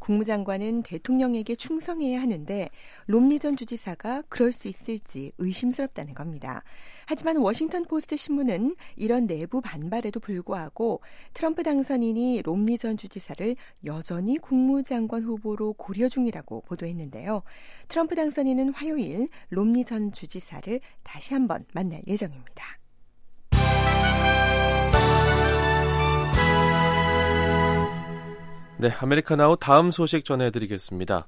국무장관은 대통령에게 충성해야 하는데 롬니 전 주지사가 그럴 수 있을지 의심스럽다는 겁니다. 하지만 워싱턴 포스트 신문은 이런 내부 반발에도 불구하고 트럼프 당선인이 롬니 전 주지사를 여전히 국무장관 후보로 고려 중이라고 보도했는데요. 트럼프 당선인은 화요일 롬니 전 주지사를 다시 한번 만날 예정입니다. 네, 아메리카나우 다음 소식 전해드리겠습니다.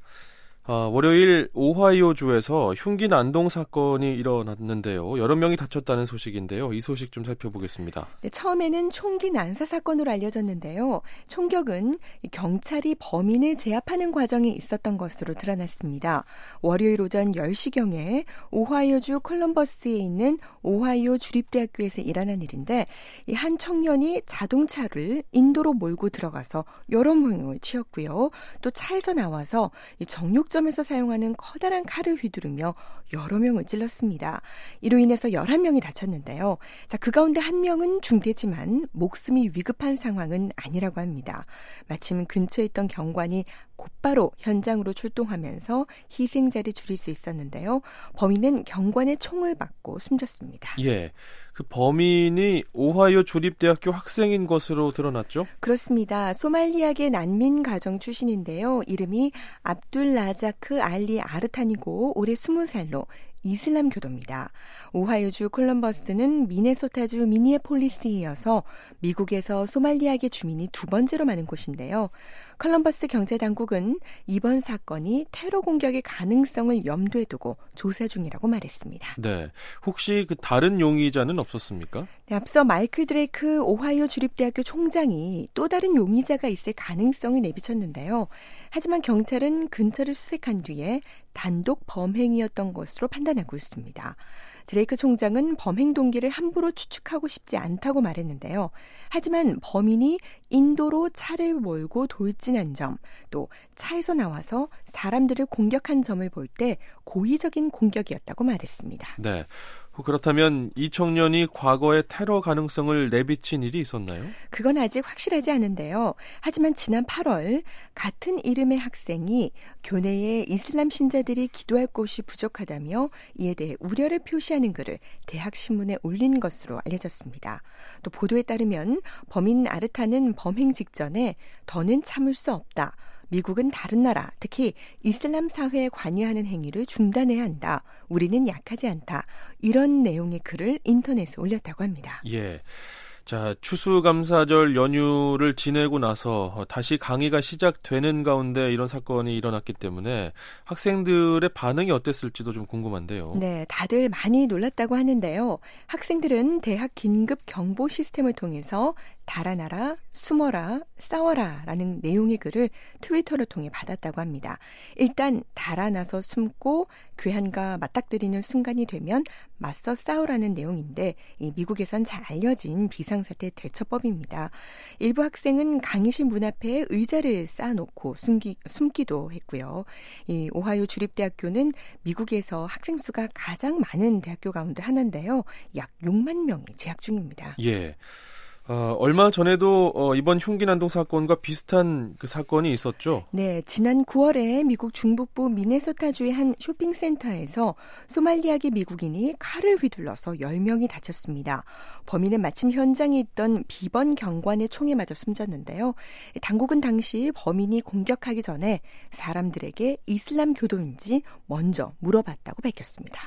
월요일 오하이오주에서 흉기 난동 사건이 일어났는데요. 여러 명이 다쳤다는 소식인데요. 이 소식 좀 살펴보겠습니다. 네, 처음에는 총기 난사 사건으로 알려졌는데요. 총격은 경찰이 범인을 제압하는 과정에 있었던 것으로 드러났습니다. 월요일 오전 10시경에 오하이오주 콜럼버스에 있는 오하이오 주립대학교에서 일어난 일인데 이 한 청년이 자동차를 인도로 몰고 들어가서 여러 명을 치었고요. 또 차에서 나와서 이 정육점에서 사용하는 커다란 칼을 휘두르며 여러 명을 찔렀습니다. 이로 인해서 11명이 다쳤는데요. 자, 그 가운데 한 명은 중대지만 목숨이 위급한 상황은 아니라고 합니다. 마침 근처에 있던 경관이 곧바로 현장으로 출동하면서 희생자를 줄일 수 있었는데요. 범인은 경관의 총을 맞고 숨졌습니다. 예, 그 범인이 오하이오 주립대학교 학생인 것으로 드러났죠? 그렇습니다. 소말리아계 난민 가정 출신인데요. 이름이 압둘 라자크 알리 아르탄이고 올해 20살로 이슬람 교도입니다. 오하이오주 콜럼버스는 미네소타주 미니애폴리스에 이어서 미국에서 소말리아계 주민이 두 번째로 많은 곳인데요. 콜럼버스 경제당국은 이번 사건이 테러 공격의 가능성을 염두에 두고 조사 중이라고 말했습니다. 네, 혹시 그 다른 용의자는 없었습니까? 네, 앞서 마이클 드레이크 오하이오 주립대학교 총장이 또 다른 용의자가 있을 가능성을 내비쳤는데요. 하지만 경찰은 근처를 수색한 뒤에 단독 범행이었던 것으로 판단하고 있습니다. 드레이크 총장은 범행 동기를 함부로 추측하고 싶지 않다고 말했는데요. 하지만 범인이 인도로 차를 몰고 돌진한 점, 또 차에서 나와서 사람들을 공격한 점을 볼 때 고의적인 공격이었다고 말했습니다. 네. 그렇다면 이 청년이 과거에 테러 가능성을 내비친 일이 있었나요? 그건 아직 확실하지 않은데요. 하지만 지난 8월 같은 이름의 학생이 교내에 이슬람 신자들이 기도할 곳이 부족하다며 이에 대해 우려를 표시하는 글을 대학 신문에 올린 것으로 알려졌습니다. 또 보도에 따르면 범인 아르타는 범행 직전에 더는 참을 수 없다. 미국은 다른 나라, 특히 이슬람 사회에 관여하는 행위를 중단해야 한다. 우리는 약하지 않다. 이런 내용의 글을 인터넷에 올렸다고 합니다. 예. 자, 추수감사절 연휴를 지내고 나서 다시 강의가 시작되는 가운데 이런 사건이 일어났기 때문에 학생들의 반응이 어땠을지도 좀 궁금한데요. 네, 다들 많이 놀랐다고 하는데요. 학생들은 대학 긴급 경보 시스템을 통해서 달아나라, 숨어라, 싸워라 라는 내용의 글을 트위터를 통해 받았다고 합니다. 일단 달아나서 숨고 괴한과 맞닥뜨리는 순간이 되면 맞서 싸우라는 내용인데 이 미국에선 잘 알려진 비상사태 대처법입니다. 일부 학생은 강의실 문 앞에 의자를 쌓아놓고 숨기도 했고요. 이 오하이오 주립대학교는 미국에서 학생 수가 가장 많은 대학교 가운데 하나인데요. 약 6만 명이 재학 중입니다. 예. 얼마 전에도 이번 흉기 난동 사건과 비슷한 그 사건이 있었죠? 네, 지난 9월에 미국 중북부 미네소타주의 한 쇼핑센터에서 소말리아계 미국인이 칼을 휘둘러서 10명이 다쳤습니다. 범인은 마침 현장에 있던 비번 경관의 총에 맞아 숨졌는데요. 당국은 당시 범인이 공격하기 전에 사람들에게 이슬람 교도인지 먼저 물어봤다고 밝혔습니다.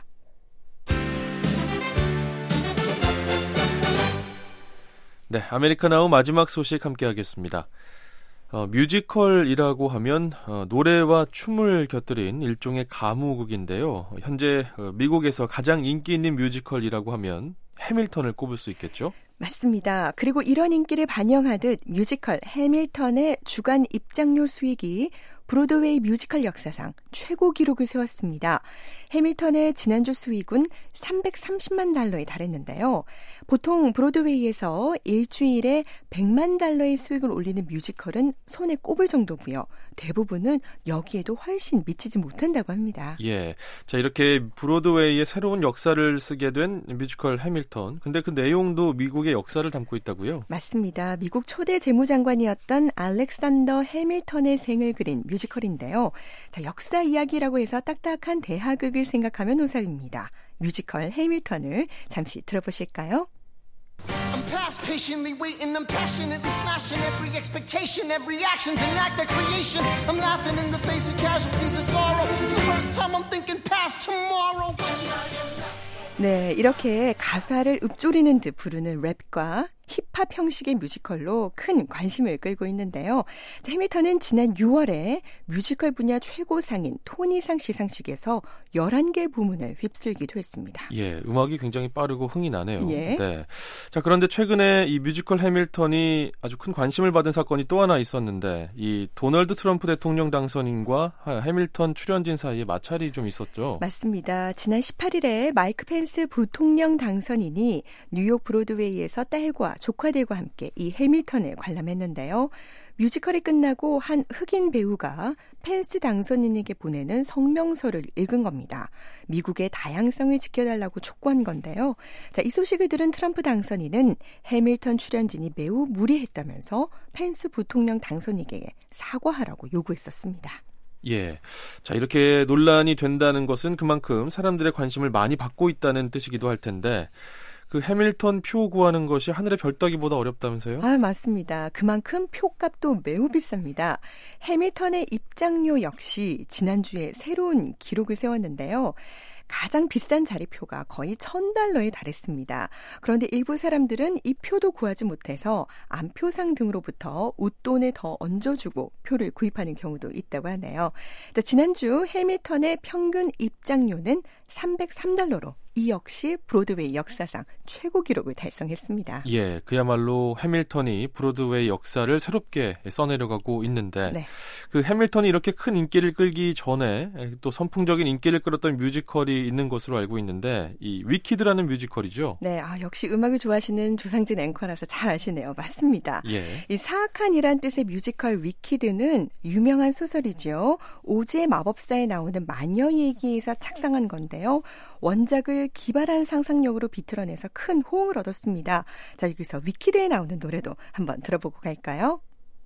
네, 아메리카나우 마지막 소식 함께 하겠습니다. 뮤지컬이라고 하면 노래와 춤을 곁들인 일종의 가무국인데요. 현재 미국에서 가장 인기 있는 뮤지컬이라고 하면 해밀턴을 꼽을 수 있겠죠? 맞습니다. 그리고 이런 인기를 반영하듯 뮤지컬 해밀턴의 주간 입장료 수익이 브로드웨이 뮤지컬 역사상 최고 기록을 세웠습니다. 해밀턴의 지난주 수익은 330만 달러에 달했는데요. 보통 브로드웨이에서 일주일에 100만 달러의 수익을 올리는 뮤지컬은 손에 꼽을 정도고요. 대부분은 여기에도 훨씬 미치지 못한다고 합니다. 예, 자 이렇게 브로드웨이의 새로운 역사를 쓰게 된 뮤지컬 해밀턴. 근데 그 내용도 미국의 역사를 담고 있다고요? 맞습니다. 미국 초대 재무장관이었던 알렉산더 해밀턴의 생을 그린 뮤지컬인데요. 자, 역사 이야기라고 해서 딱딱한 대하극을 생각하면 오싹입니다. 뮤지컬 해밀턴을 잠시 들어보실까요? I'm past patiently waiting, I'm passionately smashing every expectation, every action's an act of creation. I'm laughing in the face of casualties of sorrow. For the first time I'm thinking past tomorrow. 네, 이렇게 가사를 읊조리는 듯 부르는 랩과 힙합 형식의 뮤지컬로 큰 관심을 끌고 있는데요. 자, 해밀턴은 지난 6월에 뮤지컬 분야 최고상인 토니상 시상식에서 11개 부문을 휩쓸기도 했습니다. 예, 음악이 굉장히 빠르고 흥이 나네요. 예. 네. 자, 그런데 최근에 이 뮤지컬 해밀턴이 아주 큰 관심을 받은 사건이 또 하나 있었는데 이 도널드 트럼프 대통령 당선인과 해밀턴 출연진 사이에 마찰이 좀 있었죠. 맞습니다. 지난 18일에 마이크 펜스 부통령 당선인이 뉴욕 브로드웨이에서 딸과 조카들과 함께 이 해밀턴을 관람했는데요. 뮤지컬이 끝나고 한 흑인 배우가 펜스 당선인에게 보내는 성명서를 읽은 겁니다. 미국의 다양성을 지켜달라고 촉구한 건데요. 자, 이 소식을 들은 트럼프 당선인은 해밀턴 출연진이 매우 무리했다면서 펜스 부통령 당선인에게 사과하라고 요구했었습니다. 예. 자, 이렇게 논란이 된다는 것은 그만큼 사람들의 관심을 많이 받고 있다는 뜻이기도 할 텐데 그 해밀턴 표 구하는 것이 하늘의 별 따기보다 어렵다면서요? 아, 맞습니다. 그만큼 표값도 매우 비쌉니다. 해밀턴의 입장료 역시 지난주에 새로운 기록을 세웠는데요. 가장 비싼 자리표가 거의 $1,000에 달했습니다. 그런데 일부 사람들은 이 표도 구하지 못해서 안표상 등으로부터 웃돈을 더 얹어주고 표를 구입하는 경우도 있다고 하네요. 자, 지난주 해밀턴의 평균 입장료는 $303로 이 역시 브로드웨이 역사상 최고 기록을 달성했습니다. 예, 그야말로 해밀턴이 브로드웨이 역사를 새롭게 써내려가고 있는데 네. 그 해밀턴이 이렇게 큰 인기를 끌기 전에 또 선풍적인 인기를 끌었던 뮤지컬이 있는 것으로 알고 있는데 이 위키드라는 뮤지컬이죠. 네, 역시 음악을 좋아하시는 조상진 앵커라서 잘 아시네요. 맞습니다. 예. 이 사악한이란 뜻의 뮤지컬 위키드는 유명한 소설이죠. 오즈의 마법사에 나오는 마녀 얘기에서 착상한 건데요. 원작을 기발한 상상력으로 비틀어내서 큰 호응을 얻었습니다. 자, 여기서 위키드에 나오는 노래도 한번 들어보고 갈까요?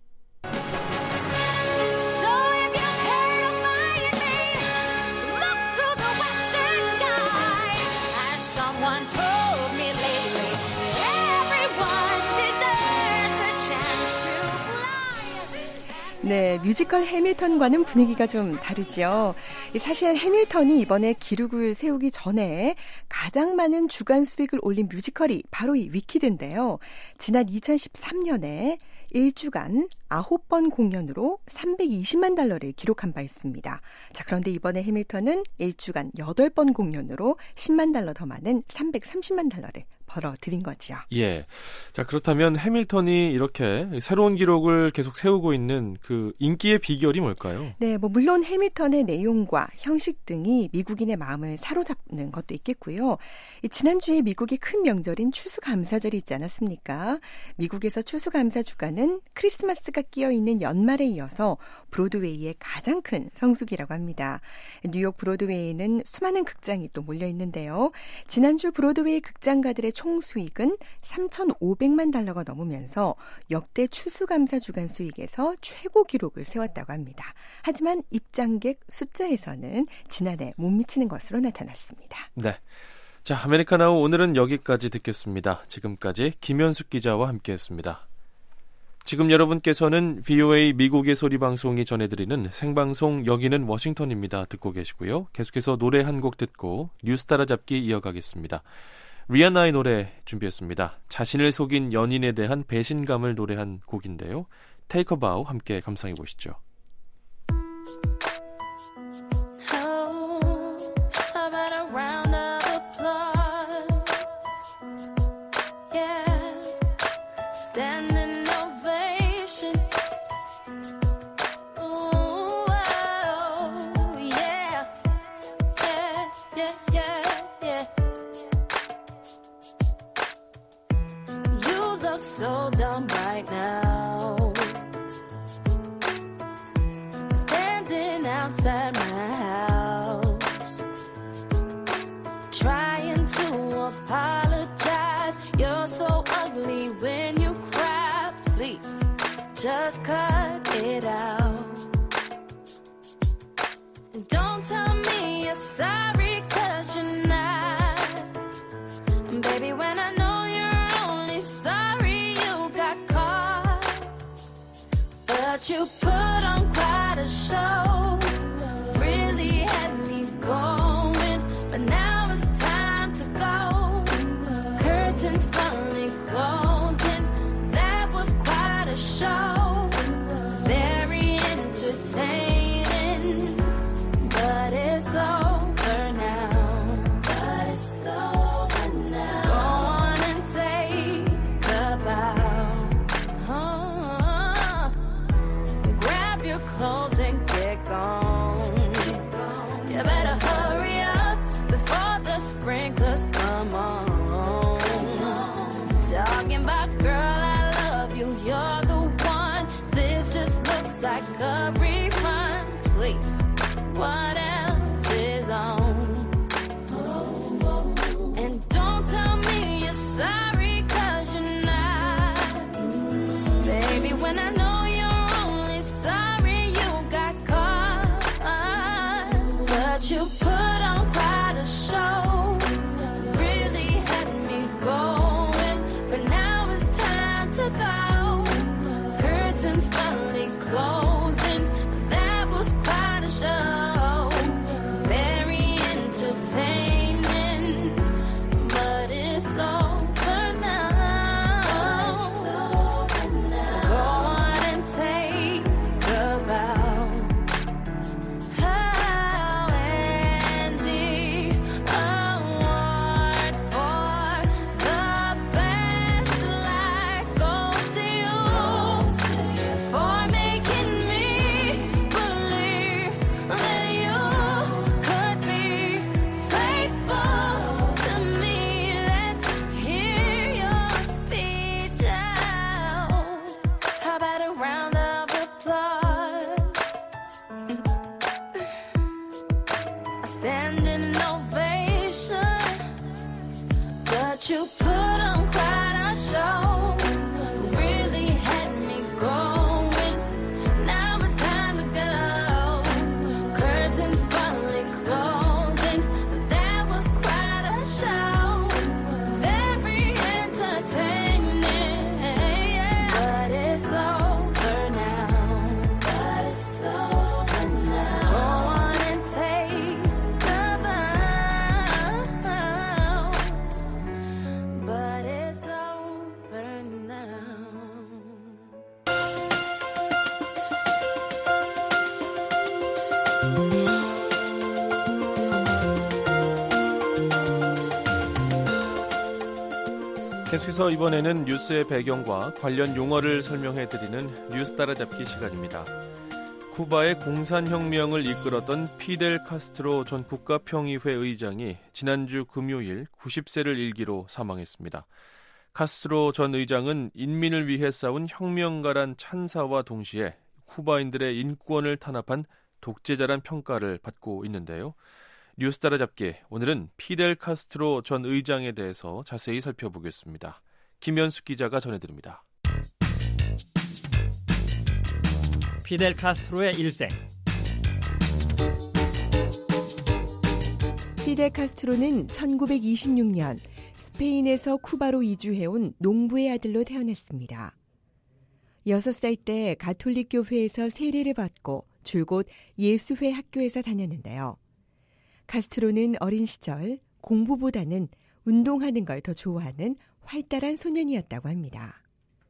네, 뮤지컬 해밀턴과는 분위기가 좀 다르죠. 사실 해밀턴이 이번에 기록을 세우기 전에 가장 많은 주간 수익을 올린 뮤지컬이 바로 이 위키드인데요. 지난 2013년에 1주간 9번 공연으로 $320만 기록한 바 있습니다. 자, 그런데 이번에 해밀턴은 1주간 8번 공연으로 $10만 더 많은 $330만 벌어들인 거죠. 예. 자, 그렇다면 해밀턴이 이렇게 새로운 기록을 계속 세우고 있는 그 인기의 비결이 뭘까요? 네, 물론 해밀턴의 내용과 형식 등이 미국인의 마음을 사로잡는 것도 있겠고요. 지난주에 미국의 큰 명절인 추수감사절이 있지 않았습니까? 미국에서 추수감사 주간은 크리스마스가 끼어있는 연말에 이어서 브로드웨이의 가장 큰 성수기라고 합니다. 뉴욕 브로드웨이는 수많은 극장이 또 몰려있는데요. 지난주 브로드웨이 극장가들의 총 수익은 $3,500만 넘으면서 역대 추수감사 주간 수익에서 최고 기록을 세웠다고 합니다. 하지만 입장객 숫자에서는 지난해 못 미치는 것으로 나타났습니다. 네. 자, 아메리카나우 오늘은 여기까지 듣겠습니다. 지금까지 김현숙 기자와 함께했습니다. 지금 여러분께서는 VOA 미국의 소리 방송이 전해드리는 생방송 여기는 워싱턴입니다. 듣고 계시고요. 계속해서 노래 한 곡 듣고 뉴스 따라잡기 이어가겠습니다. 리아나의 노래 준비했습니다. 자신을 속인 연인에 대한 배신감을 노래한 곡인데요. Take a Bow 함께 감상해 보시죠. So dumb right now, standing outside my house, trying to apologize. You're so ugly when you cry. Please, just cut it out. And don't tell me you're sorry, 'cause you're not. And baby, when I know you're only sorry, you put on quite a show, really had me going, but now it's time to go. Curtains finally closing. but it's over now. But it's over now. Go on and take a bow. Grab your clothes and get gone. You better hurry up before the sprinklers come on. Talking about girl, I love you, you're the one. This just looks like a rerun. Please, what else is on? And don't tell me you're sorry, 'cause you're not. Baby, when I know you're only sorry you got caught. But you put on quite a show, really had me going. But now it's time to bow. Curtains finally closing. That was quite a show. Very entertaining. But it's over now. Go on and take a bow. And the award for the best life goes to you for making me believe that you could be faithful to me. Let's hear your speech out. How about a round of applause? A standing ovation, but you put on quite a show. Really had me going. Now it's time to go. Curtains finally closing. That was quite a show. Very entertaining. But it's over now. But it's over now. Go on and take a bow. But it's over now. 계속해서 이번에는 뉴스의 배경과 관련 용어를 설명해드리는 뉴스 따라잡기 시간입니다. 쿠바의 공산혁명을 이끌었던 피델 카스트로 전 국가평의회 의장이 지난주 금요일 90세를 일기로 사망했습니다. 카스트로 전 의장은 인민을 위해 싸운 혁명가란 찬사와 동시에 쿠바인들의 인권을 탄압한 독재자란 평가를 받고 있는데요. 뉴스 따라잡기, 오늘은 피델 카스트로 전 의장에 대해서 자세히 살펴보겠습니다. 김현숙 기자가 전해드립니다. 피델 카스트로의 일생. 피델 카스트로는 1926년 스페인에서 쿠바로 이주해온 농부의 아들로 태어났습니다. 6살 때 가톨릭 교회에서 세례를 받고 줄곧 예수회 학교에서 다녔는데요. 카스트로는 어린 시절 공부보다는 운동하는 걸 더 좋아하는 활달한 소년이었다고 합니다.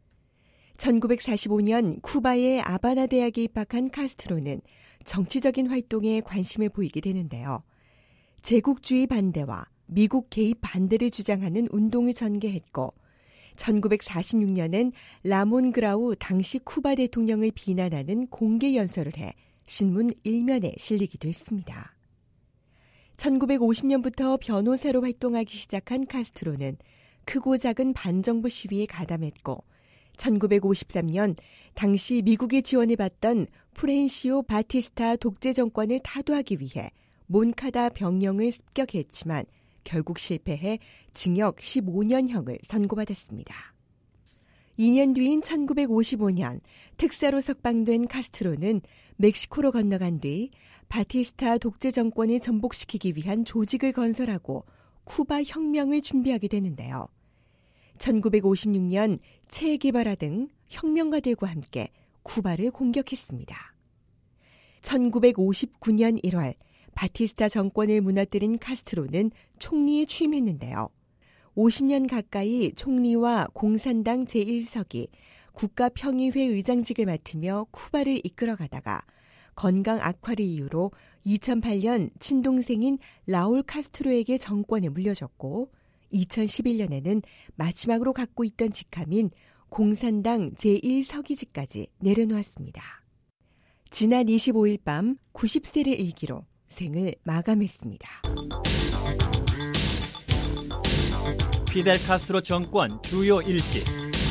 1945년 쿠바의 아바나 대학에 입학한 카스트로는 정치적인 활동에 관심을 보이게 되는데요. 제국주의 반대와 미국 개입 반대를 주장하는 운동을 전개했고 1946년엔 라몬 그라우 당시 쿠바 대통령을 비난하는 공개 연설을 해 신문 1면에 실리기도 했습니다. 1950년부터 변호사로 활동하기 시작한 카스트로는 크고 작은 반정부 시위에 가담했고 1953년 당시 미국의 지원을 받던 프렌시오 바티스타 독재 정권을 타도하기 위해 몬카다 병영을 습격했지만 결국 실패해 징역 15년형을 선고받았습니다. 2년 뒤인 1955년 특사로 석방된 카스트로는 멕시코로 건너간 뒤 바티스타 독재 정권을 전복시키기 위한 조직을 건설하고 쿠바 혁명을 준비하게 되는데요. 1956년 체 게바라 등 혁명가들과 함께 쿠바를 공격했습니다. 1959년 1월 바티스타 정권을 무너뜨린 카스트로는 총리에 취임했는데요. 50년 가까이 총리와 공산당 제1서기 국가평의회 의장직을 맡으며 쿠바를 이끌어가다가 건강 악화를 이유로 2008년 친동생인 라울 카스트로에게 정권을 물려줬고 2011년에는 마지막으로 갖고 있던 직함인 공산당 제1서기직까지 내려놓았습니다. 지난 25일 밤 90세를 일기로 생을 마감했습니다. 피델 카스트로 정권 주요 일지.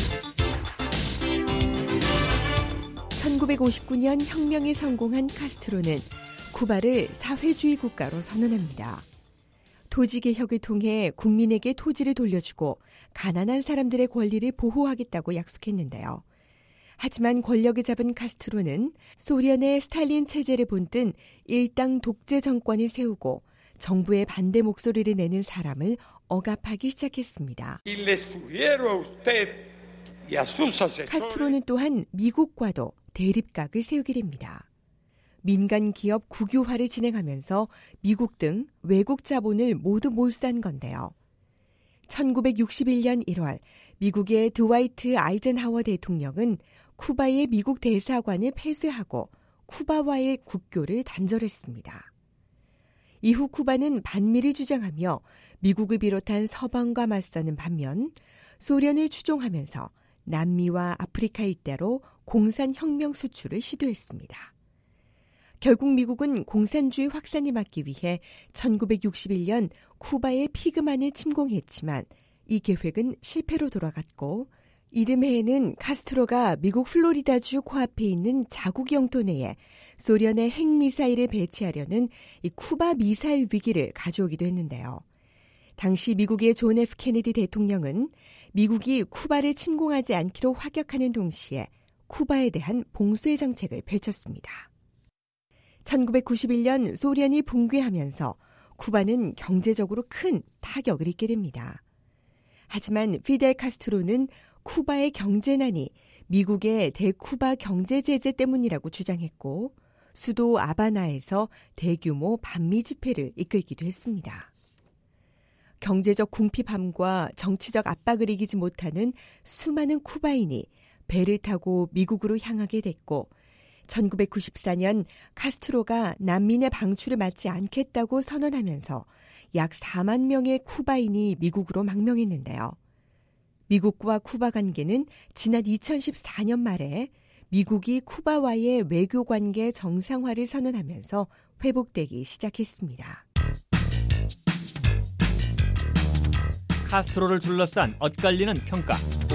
1959년 혁명에 성공한 카스트로는 쿠바를 사회주의 국가로 선언합니다. 토지 개혁을 통해 국민에게 토지를 돌려주고 가난한 사람들의 권리를 보호하겠다고 약속했는데요. 하지만 권력을 잡은 카스트로는 소련의 스탈린 체제를 본뜬 일당 독재 정권을 세우고 정부의 반대 목소리를 내는 사람을 억압하기 시작했습니다. 카스트로는 또한 미국과도 대립각을 세우게 됩니다. 민간 기업 국유화를 진행하면서 미국 등 외국 자본을 모두 몰수한 건데요. 1961년 1월 미국의 드와이트 아이젠하워 대통령은 쿠바의 미국 대사관을 폐쇄하고 쿠바와의 국교를 단절했습니다. 이후 쿠바는 반미를 주장하며 미국을 비롯한 서방과 맞서는 반면 소련을 추종하면서 남미와 아프리카 일대로 공산혁명 수출을 시도했습니다. 결국 미국은 공산주의 확산을 막기 위해 1961년 쿠바의 피그만을 침공했지만 이 계획은 실패로 돌아갔고 이듬 해에는 카스트로가 미국 플로리다주 코앞에 있는 자국 영토 내에 소련의 핵미사일을 배치하려는 이 쿠바 미사일 위기를 가져오기도 했는데요. 당시 미국의 존 F 케네디 대통령은 미국이 쿠바를 침공하지 않기로 확약하는 동시에 쿠바에 대한 봉쇄 정책을 펼쳤습니다. 1991년 소련이 붕괴하면서 쿠바는 경제적으로 큰 타격을 입게 됩니다. 하지만 피델 카스트로는 쿠바의 경제난이 미국의 대쿠바 경제 제재 때문이라고 주장했고 수도 아바나에서 대규모 반미 집회를 이끌기도 했습니다. 경제적 궁핍함과 정치적 압박을 이기지 못하는 수많은 쿠바인이 배를 타고 미국으로 향하게 됐고 1994년 카스트로가 난민의 방출을 막지 않겠다고 선언하면서 약 4만 명의 쿠바인이 미국으로 망명했는데요. 미국과 쿠바 관계는 지난 2014년 말에 미국이 쿠바와의 외교관계 정상화를 선언하면서 회복되기 시작했습니다. 카스트로를 둘러싼 엇갈리는 평가.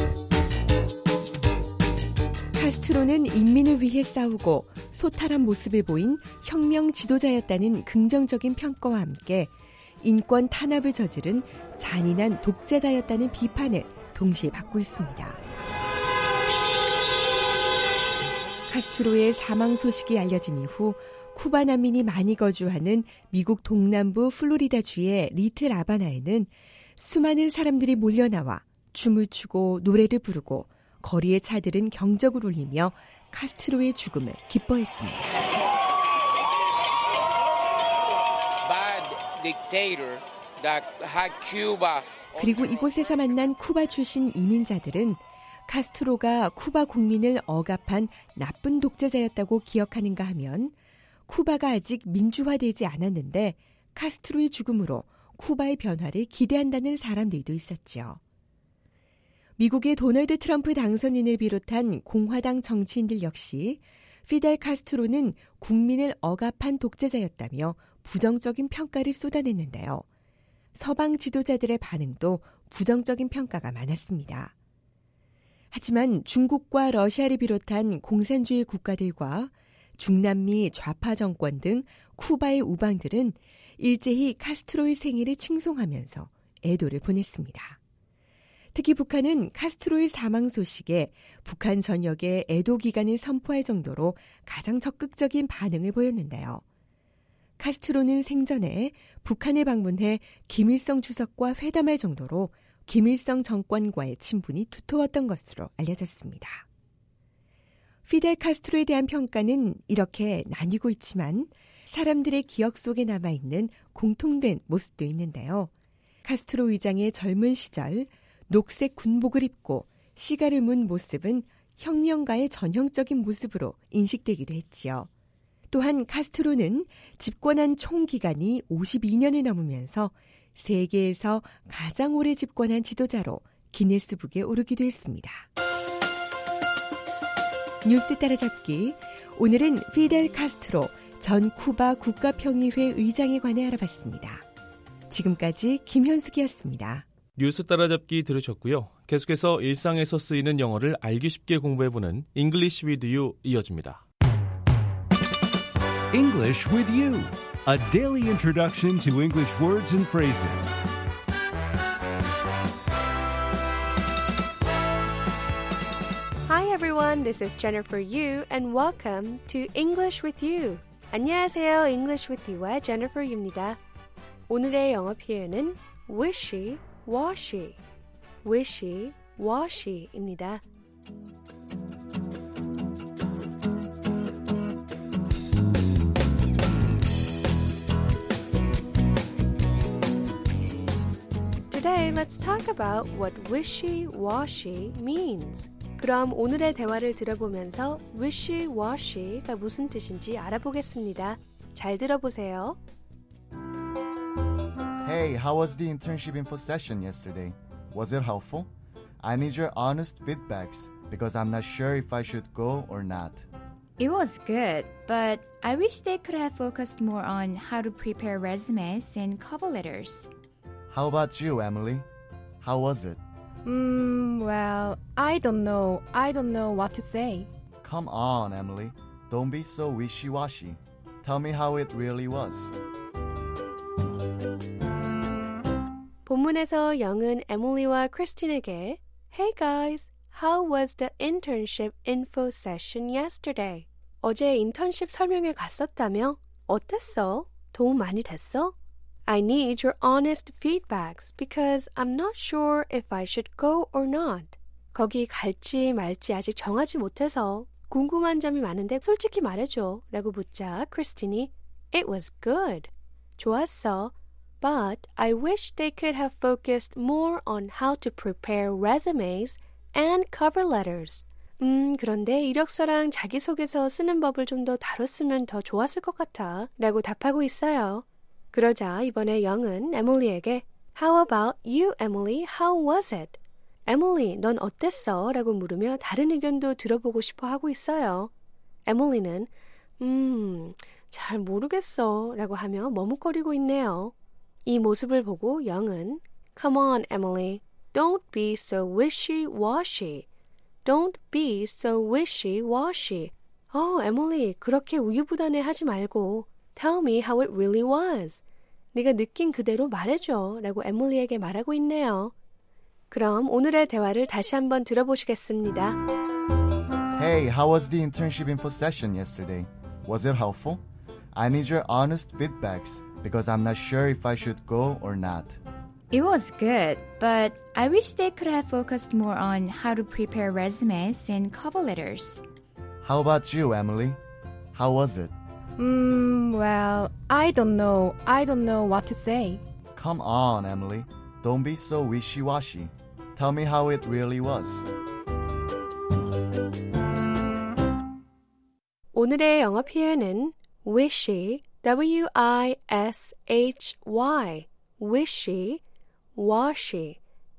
카스트로는 인민을 위해 싸우고 소탈한 모습을 보인 혁명 지도자였다는 긍정적인 평가와 함께 인권 탄압을 저지른 잔인한 독재자였다는 비판을 동시에 받고 있습니다. 카스트로의 사망 소식이 알려진 이후 쿠바 난민이 많이 거주하는 미국 동남부 플로리다주의 리틀 아바나에는 수많은 사람들이 몰려나와 춤을 추고 노래를 부르고 거리의 차들은 경적을 울리며 카스트로의 죽음을 기뻐했습니다. 그리고 이곳에서 만난 쿠바 출신 이민자들은 카스트로가 쿠바 국민을 억압한 나쁜 독재자였다고 기억하는가 하면 쿠바가 아직 민주화되지 않았는데 카스트로의 죽음으로 쿠바의 변화를 기대한다는 사람들도 있었죠. 미국의 도널드 트럼프 당선인을 비롯한 공화당 정치인들 역시 피델 카스트로는 국민을 억압한 독재자였다며 부정적인 평가를 쏟아냈는데요. 서방 지도자들의 반응도 부정적인 평가가 많았습니다. 하지만 중국과 러시아를 비롯한 공산주의 국가들과 중남미 좌파 정권 등 쿠바의 우방들은 일제히 카스트로의 생일을 칭송하면서 애도를 보냈습니다. 특히 북한은 카스트로의 사망 소식에 북한 전역에 애도 기간을 선포할 정도로 가장 적극적인 반응을 보였는데요. 카스트로는 생전에 북한에 방문해 김일성 주석과 회담할 정도로 김일성 정권과의 친분이 두터웠던 것으로 알려졌습니다. 피델 카스트로에 대한 평가는 이렇게 나뉘고 있지만 사람들의 기억 속에 남아있는 공통된 모습도 있는데요. 카스트로 위장의 젊은 시절 녹색 군복을 입고 시가를 문 모습은 혁명가의 전형적인 모습으로 인식되기도 했지요. 또한 카스트로는 집권한 총 기간이 52년을 넘으면서 세계에서 가장 오래 집권한 지도자로 기네스북에 오르기도 했습니다. 뉴스 따라잡기. 오늘은 피델 카스트로 전 쿠바 국가평의회 의장에 관해 알아봤습니다. 지금까지 김현숙이었습니다. 뉴스 따라잡기 들으셨고요. 계속해서 일상에서 쓰이는 영어를 알기 쉽게 공부해보는 English with You 이어집니다. English with You, a daily introduction to English words and phrases. Hi everyone, this is Jennifer Yu and welcome to English with You. 안녕하세요, English with You와 Jennifer Yu입니다. 오늘의 영어 표현은 wishy-washy, wishy-washy입니다. Today, let's talk about what wishy-washy means. 그럼 오늘의 대화를 들어보면서 wishy-washy가 무슨 뜻인지 알아보겠습니다. 잘 들어보세요. Hey, how was the internship info session yesterday? Was it helpful? I need your honest feedbacks because I'm not sure if I should go or not. It was good, but I wish they could have focused more on how to prepare resumes and cover letters. How about you, Emily? How was it? Well, I don't know what to say. Come on, Emily. Don't be so wishy-washy. Tell me how it really was. 본문에서 영은 에밀리와 크리스틴에게 Hey guys, how was the internship info session yesterday? 어제 인턴십 설명회 갔었다며? 어땠어? 도움 많이 됐어? I need your honest feedbacks because I'm not sure if I should go or not. 거기 갈지 말지 아직 정하지 못해서 궁금한 점이 많은데 솔직히 말해줘 라고 묻자 크리스틴이 It was good. 좋았어. But I wish they could have focused more on how to prepare resumes and cover letters. 그런데 이력서랑 자기소개서 쓰는 법을 좀 더 다뤘으면 더 좋았을 것 같아 라고 답하고 있어요. 그러자 이번에 영은 에밀리에게 How about you, Emily? How was it? 에밀리, 넌 어땠어? 라고 물으며 다른 의견도 들어보고 싶어 하고 있어요. 에밀리는 잘 모르겠어 라고 하며 머뭇거리고 있네요. 이 모습을 보고 영은 Come on, Emily. Don't be so wishy-washy. Don't be so wishy-washy. 에밀리, 그렇게 우유부단해 하지 말고 Tell me how it really was. 네가 느낀 그대로 말해줘 라고 에밀리에게 말하고 있네요. 그럼 오늘의 대화를 다시 한번 들어보시겠습니다. Hey, how was the internship info session yesterday? Was it helpful? I need your honest feedbacks because I'm not sure if I should go or not. It was good, but I wish they could have focused more on how to prepare resumes and cover letters. How about you, Emily? How was it? Well, I don't know what to say. Come on, Emily. Don't be so wishy-washy. Tell me how it really was. 오늘의 영어 표현은 wishy, W-I-S-H-Y, wishy, washy,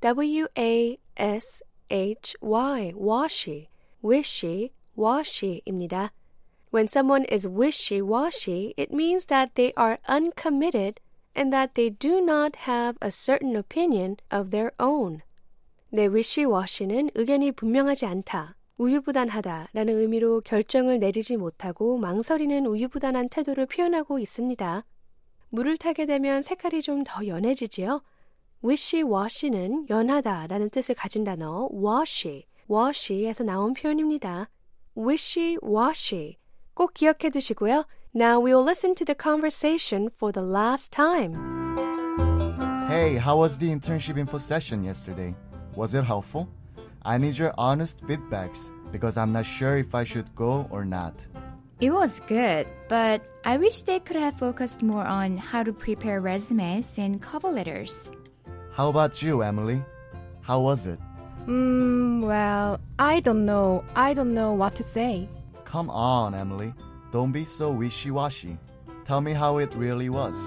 W-A-S-H-Y, washy, wishy, washy입니다. When someone is wishy-washy, it means that they are uncommitted and that they do not have a certain opinion of their own. 내 wishy-washy는 의견이 분명하지 않다, 우유부단하다 라는 의미로 결정을 내리지 못하고 망설이는 우유부단한 태도를 표현하고 있습니다. 물을 타게 되면 색깔이 좀 더 연해지지요? wishy-washy는 연하다 라는 뜻을 가진 단어 washy에서 나온 표현입니다. wishy-washy. 꼭 기억해 두시고요. Now we will listen to the conversation for the last time. Hey, how was the internship info session yesterday? Was it helpful? I need your honest feedbacks because I'm not sure if I should go or not. It was good, but I wish they could have focused more on how to prepare resumes and cover letters. How about you, Emily? How was it? Well, I don't know what to say. Come on, Emily. Don't be so wishy-washy. Tell me how it really was.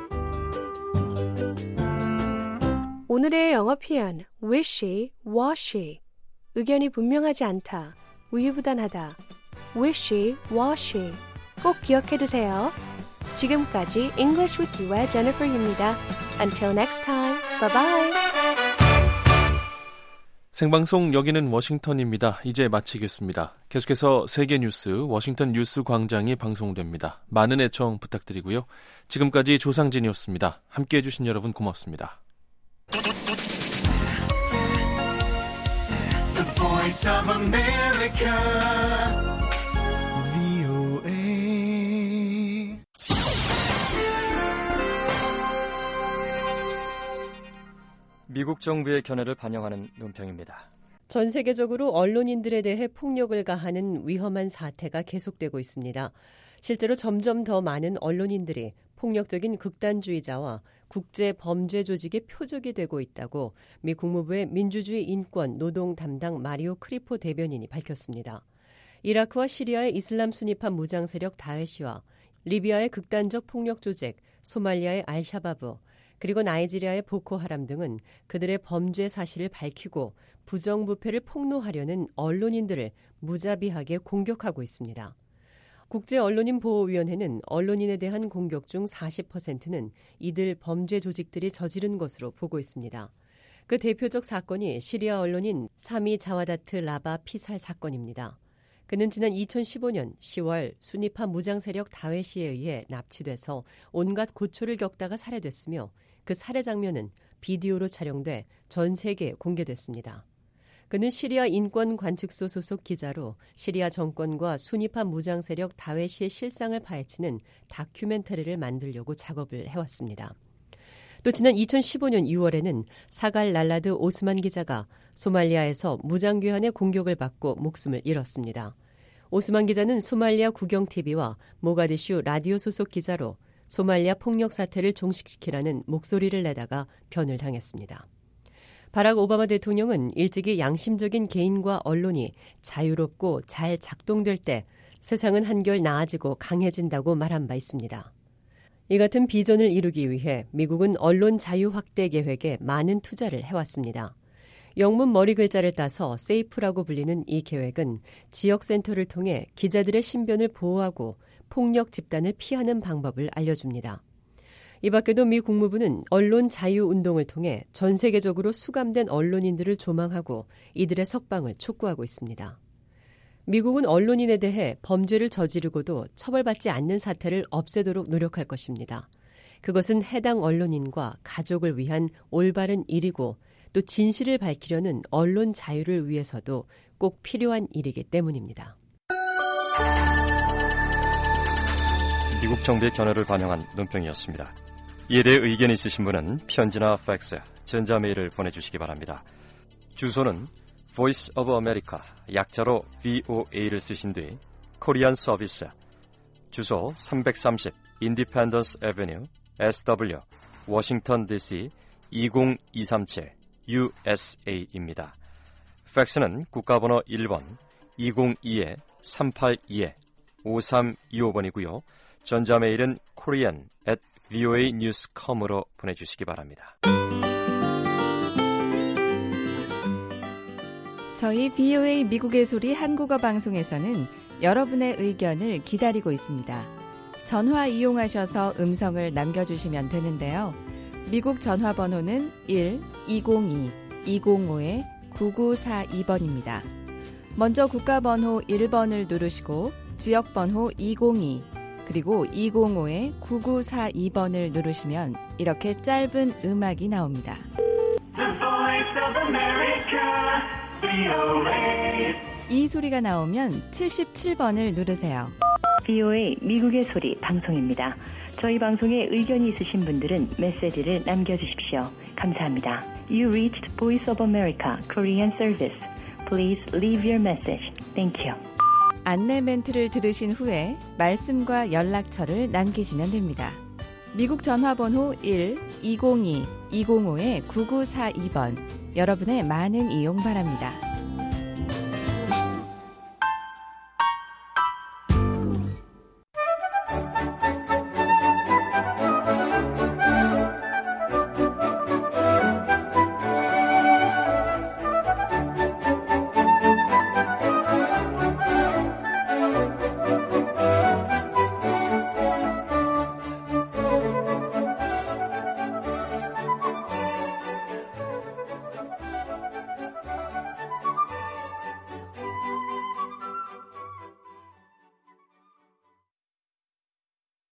오늘의 영어 표현 wishy, washy. 의견이 분명하지 않다, 우유부단하다. wishy, washy. 꼭 기억해두세요. 지금까지 English with You의 Jennifer입니다. Until next time. Bye bye. 생방송 여기는 워싱턴입니다. 이제 마치겠습니다. 계속해서 세계 뉴스 워싱턴 뉴스 광장이 방송됩니다. 많은 애청 부탁드리고요. 지금까지 조상진이었습니다. 함께해 주신 여러분 고맙습니다. The Voice of America. 미국 정부의 견해를 반영하는 논평입니다. 전 세계적으로 언론인들에 대해 폭력을 가하는 위험한 사태가 계속되고 있습니다. 실제로 점점 더 많은 언론인들이 폭력적인 극단주의자와 국제 범죄 조직의 표적이 되고 있다고 미 국무부의 민주주의 인권 노동 담당 마리오 크리포 대변인이 밝혔습니다. 이라크와 시리아의 이슬람 순위파 무장 세력 다에시와 리비아의 극단적 폭력 조직, 소말리아의 알샤바브, 그리고 나이지리아의 보코하람 등은 그들의 범죄 사실을 밝히고 부정부패를 폭로하려는 언론인들을 무자비하게 공격하고 있습니다. 국제언론인보호위원회는 언론인에 대한 공격 중 40%는 이들 범죄 조직들이 저지른 것으로 보고 있습니다. 그 대표적 사건이 시리아 언론인 사미 자와다트 라바 피살 사건입니다. 그는 지난 2015년 10월 순위파 무장 세력 다웨시에 의해 납치돼서 온갖 고초를 겪다가 살해됐으며 그 살해 장면은 비디오로 촬영돼 전 세계에 공개됐습니다. 그는 시리아 인권관측소 소속 기자로 시리아 정권과 순위파 무장 세력 다웨시의 실상을 파헤치는 다큐멘터리를 만들려고 작업을 해왔습니다. 또 지난 2015년 6월에는 사갈 랄라드 오스만 기자가 소말리아에서 무장괴한의 공격을 받고 목숨을 잃었습니다. 오스만 기자는 소말리아 국영TV와 모가디슈 라디오 소속 기자로 소말리아 폭력 사태를 종식시키라는 목소리를 내다가 변을 당했습니다. 바락 오바마 대통령은 일찍이 양심적인 개인과 언론이 자유롭고 잘 작동될 때 세상은 한결 나아지고 강해진다고 말한 바 있습니다. 이 같은 비전을 이루기 위해 미국은 언론 자유 확대 계획에 많은 투자를 해왔습니다. 영문 머리 글자를 따서 세이프라고 불리는 이 계획은 지역센터를 통해 기자들의 신변을 보호하고 폭력 집단을 피하는 방법을 알려줍니다. 이 밖에도 미 국무부는 언론 자유 운동을 통해 전 세계적으로 수감된 언론인들을 조망하고 이들의 석방을 촉구하고 있습니다. 미국은 언론인에 대해 범죄를 저지르고도 처벌받지 않는 사태를 없애도록 노력할 것입니다. 그것은 해당 언론인과 가족을 위한 올바른 일이고 또 진실을 밝히려는 언론 자유를 위해서도 꼭 필요한 일이기 때문입니다. 미국 정부의 견해를 반영한 논평이었습니다. 이에 대해 의견이 있으신 분은 편지나 팩스, 전자메일을 보내주시기 바랍니다. 주소는 Voice of America, 약자로 VOA를 쓰신 뒤 코리안 서비스, 주소 330 Independence Avenue, SW, 워싱턴 DC 20237 USA입니다. 팩스는 국가번호 1번 202-382-5325번이고요. 전자메일은 korean@voanews.com으로 보내주시기 바랍니다. 저희 VOA 미국의 소리 한국어 방송에서는 여러분의 의견을 기다리고 있습니다. 전화 이용하셔서 음성을 남겨주시면 되는데요. 미국 전화번호는 1-202-205-9942번입니다. 먼저 국가번호 1번을 누르시고 지역번호 202 그리고 205-9942번을 누르시면 이렇게 짧은 음악이 나옵니다. 이 소리가 나오면 77번을 누르세요. VOA 미국의 소리 방송입니다. 저희 방송에 의견이 있으신 분들은 메시지를 남겨주십시오. 감사합니다. You reached Voice of America Korean Service. Please leave your message. Thank you. 안내 멘트를 들으신 후에 말씀과 연락처를 남기시면 됩니다. 미국 전화번호 1-202-205-9942번 여러분의 많은 이용 바랍니다.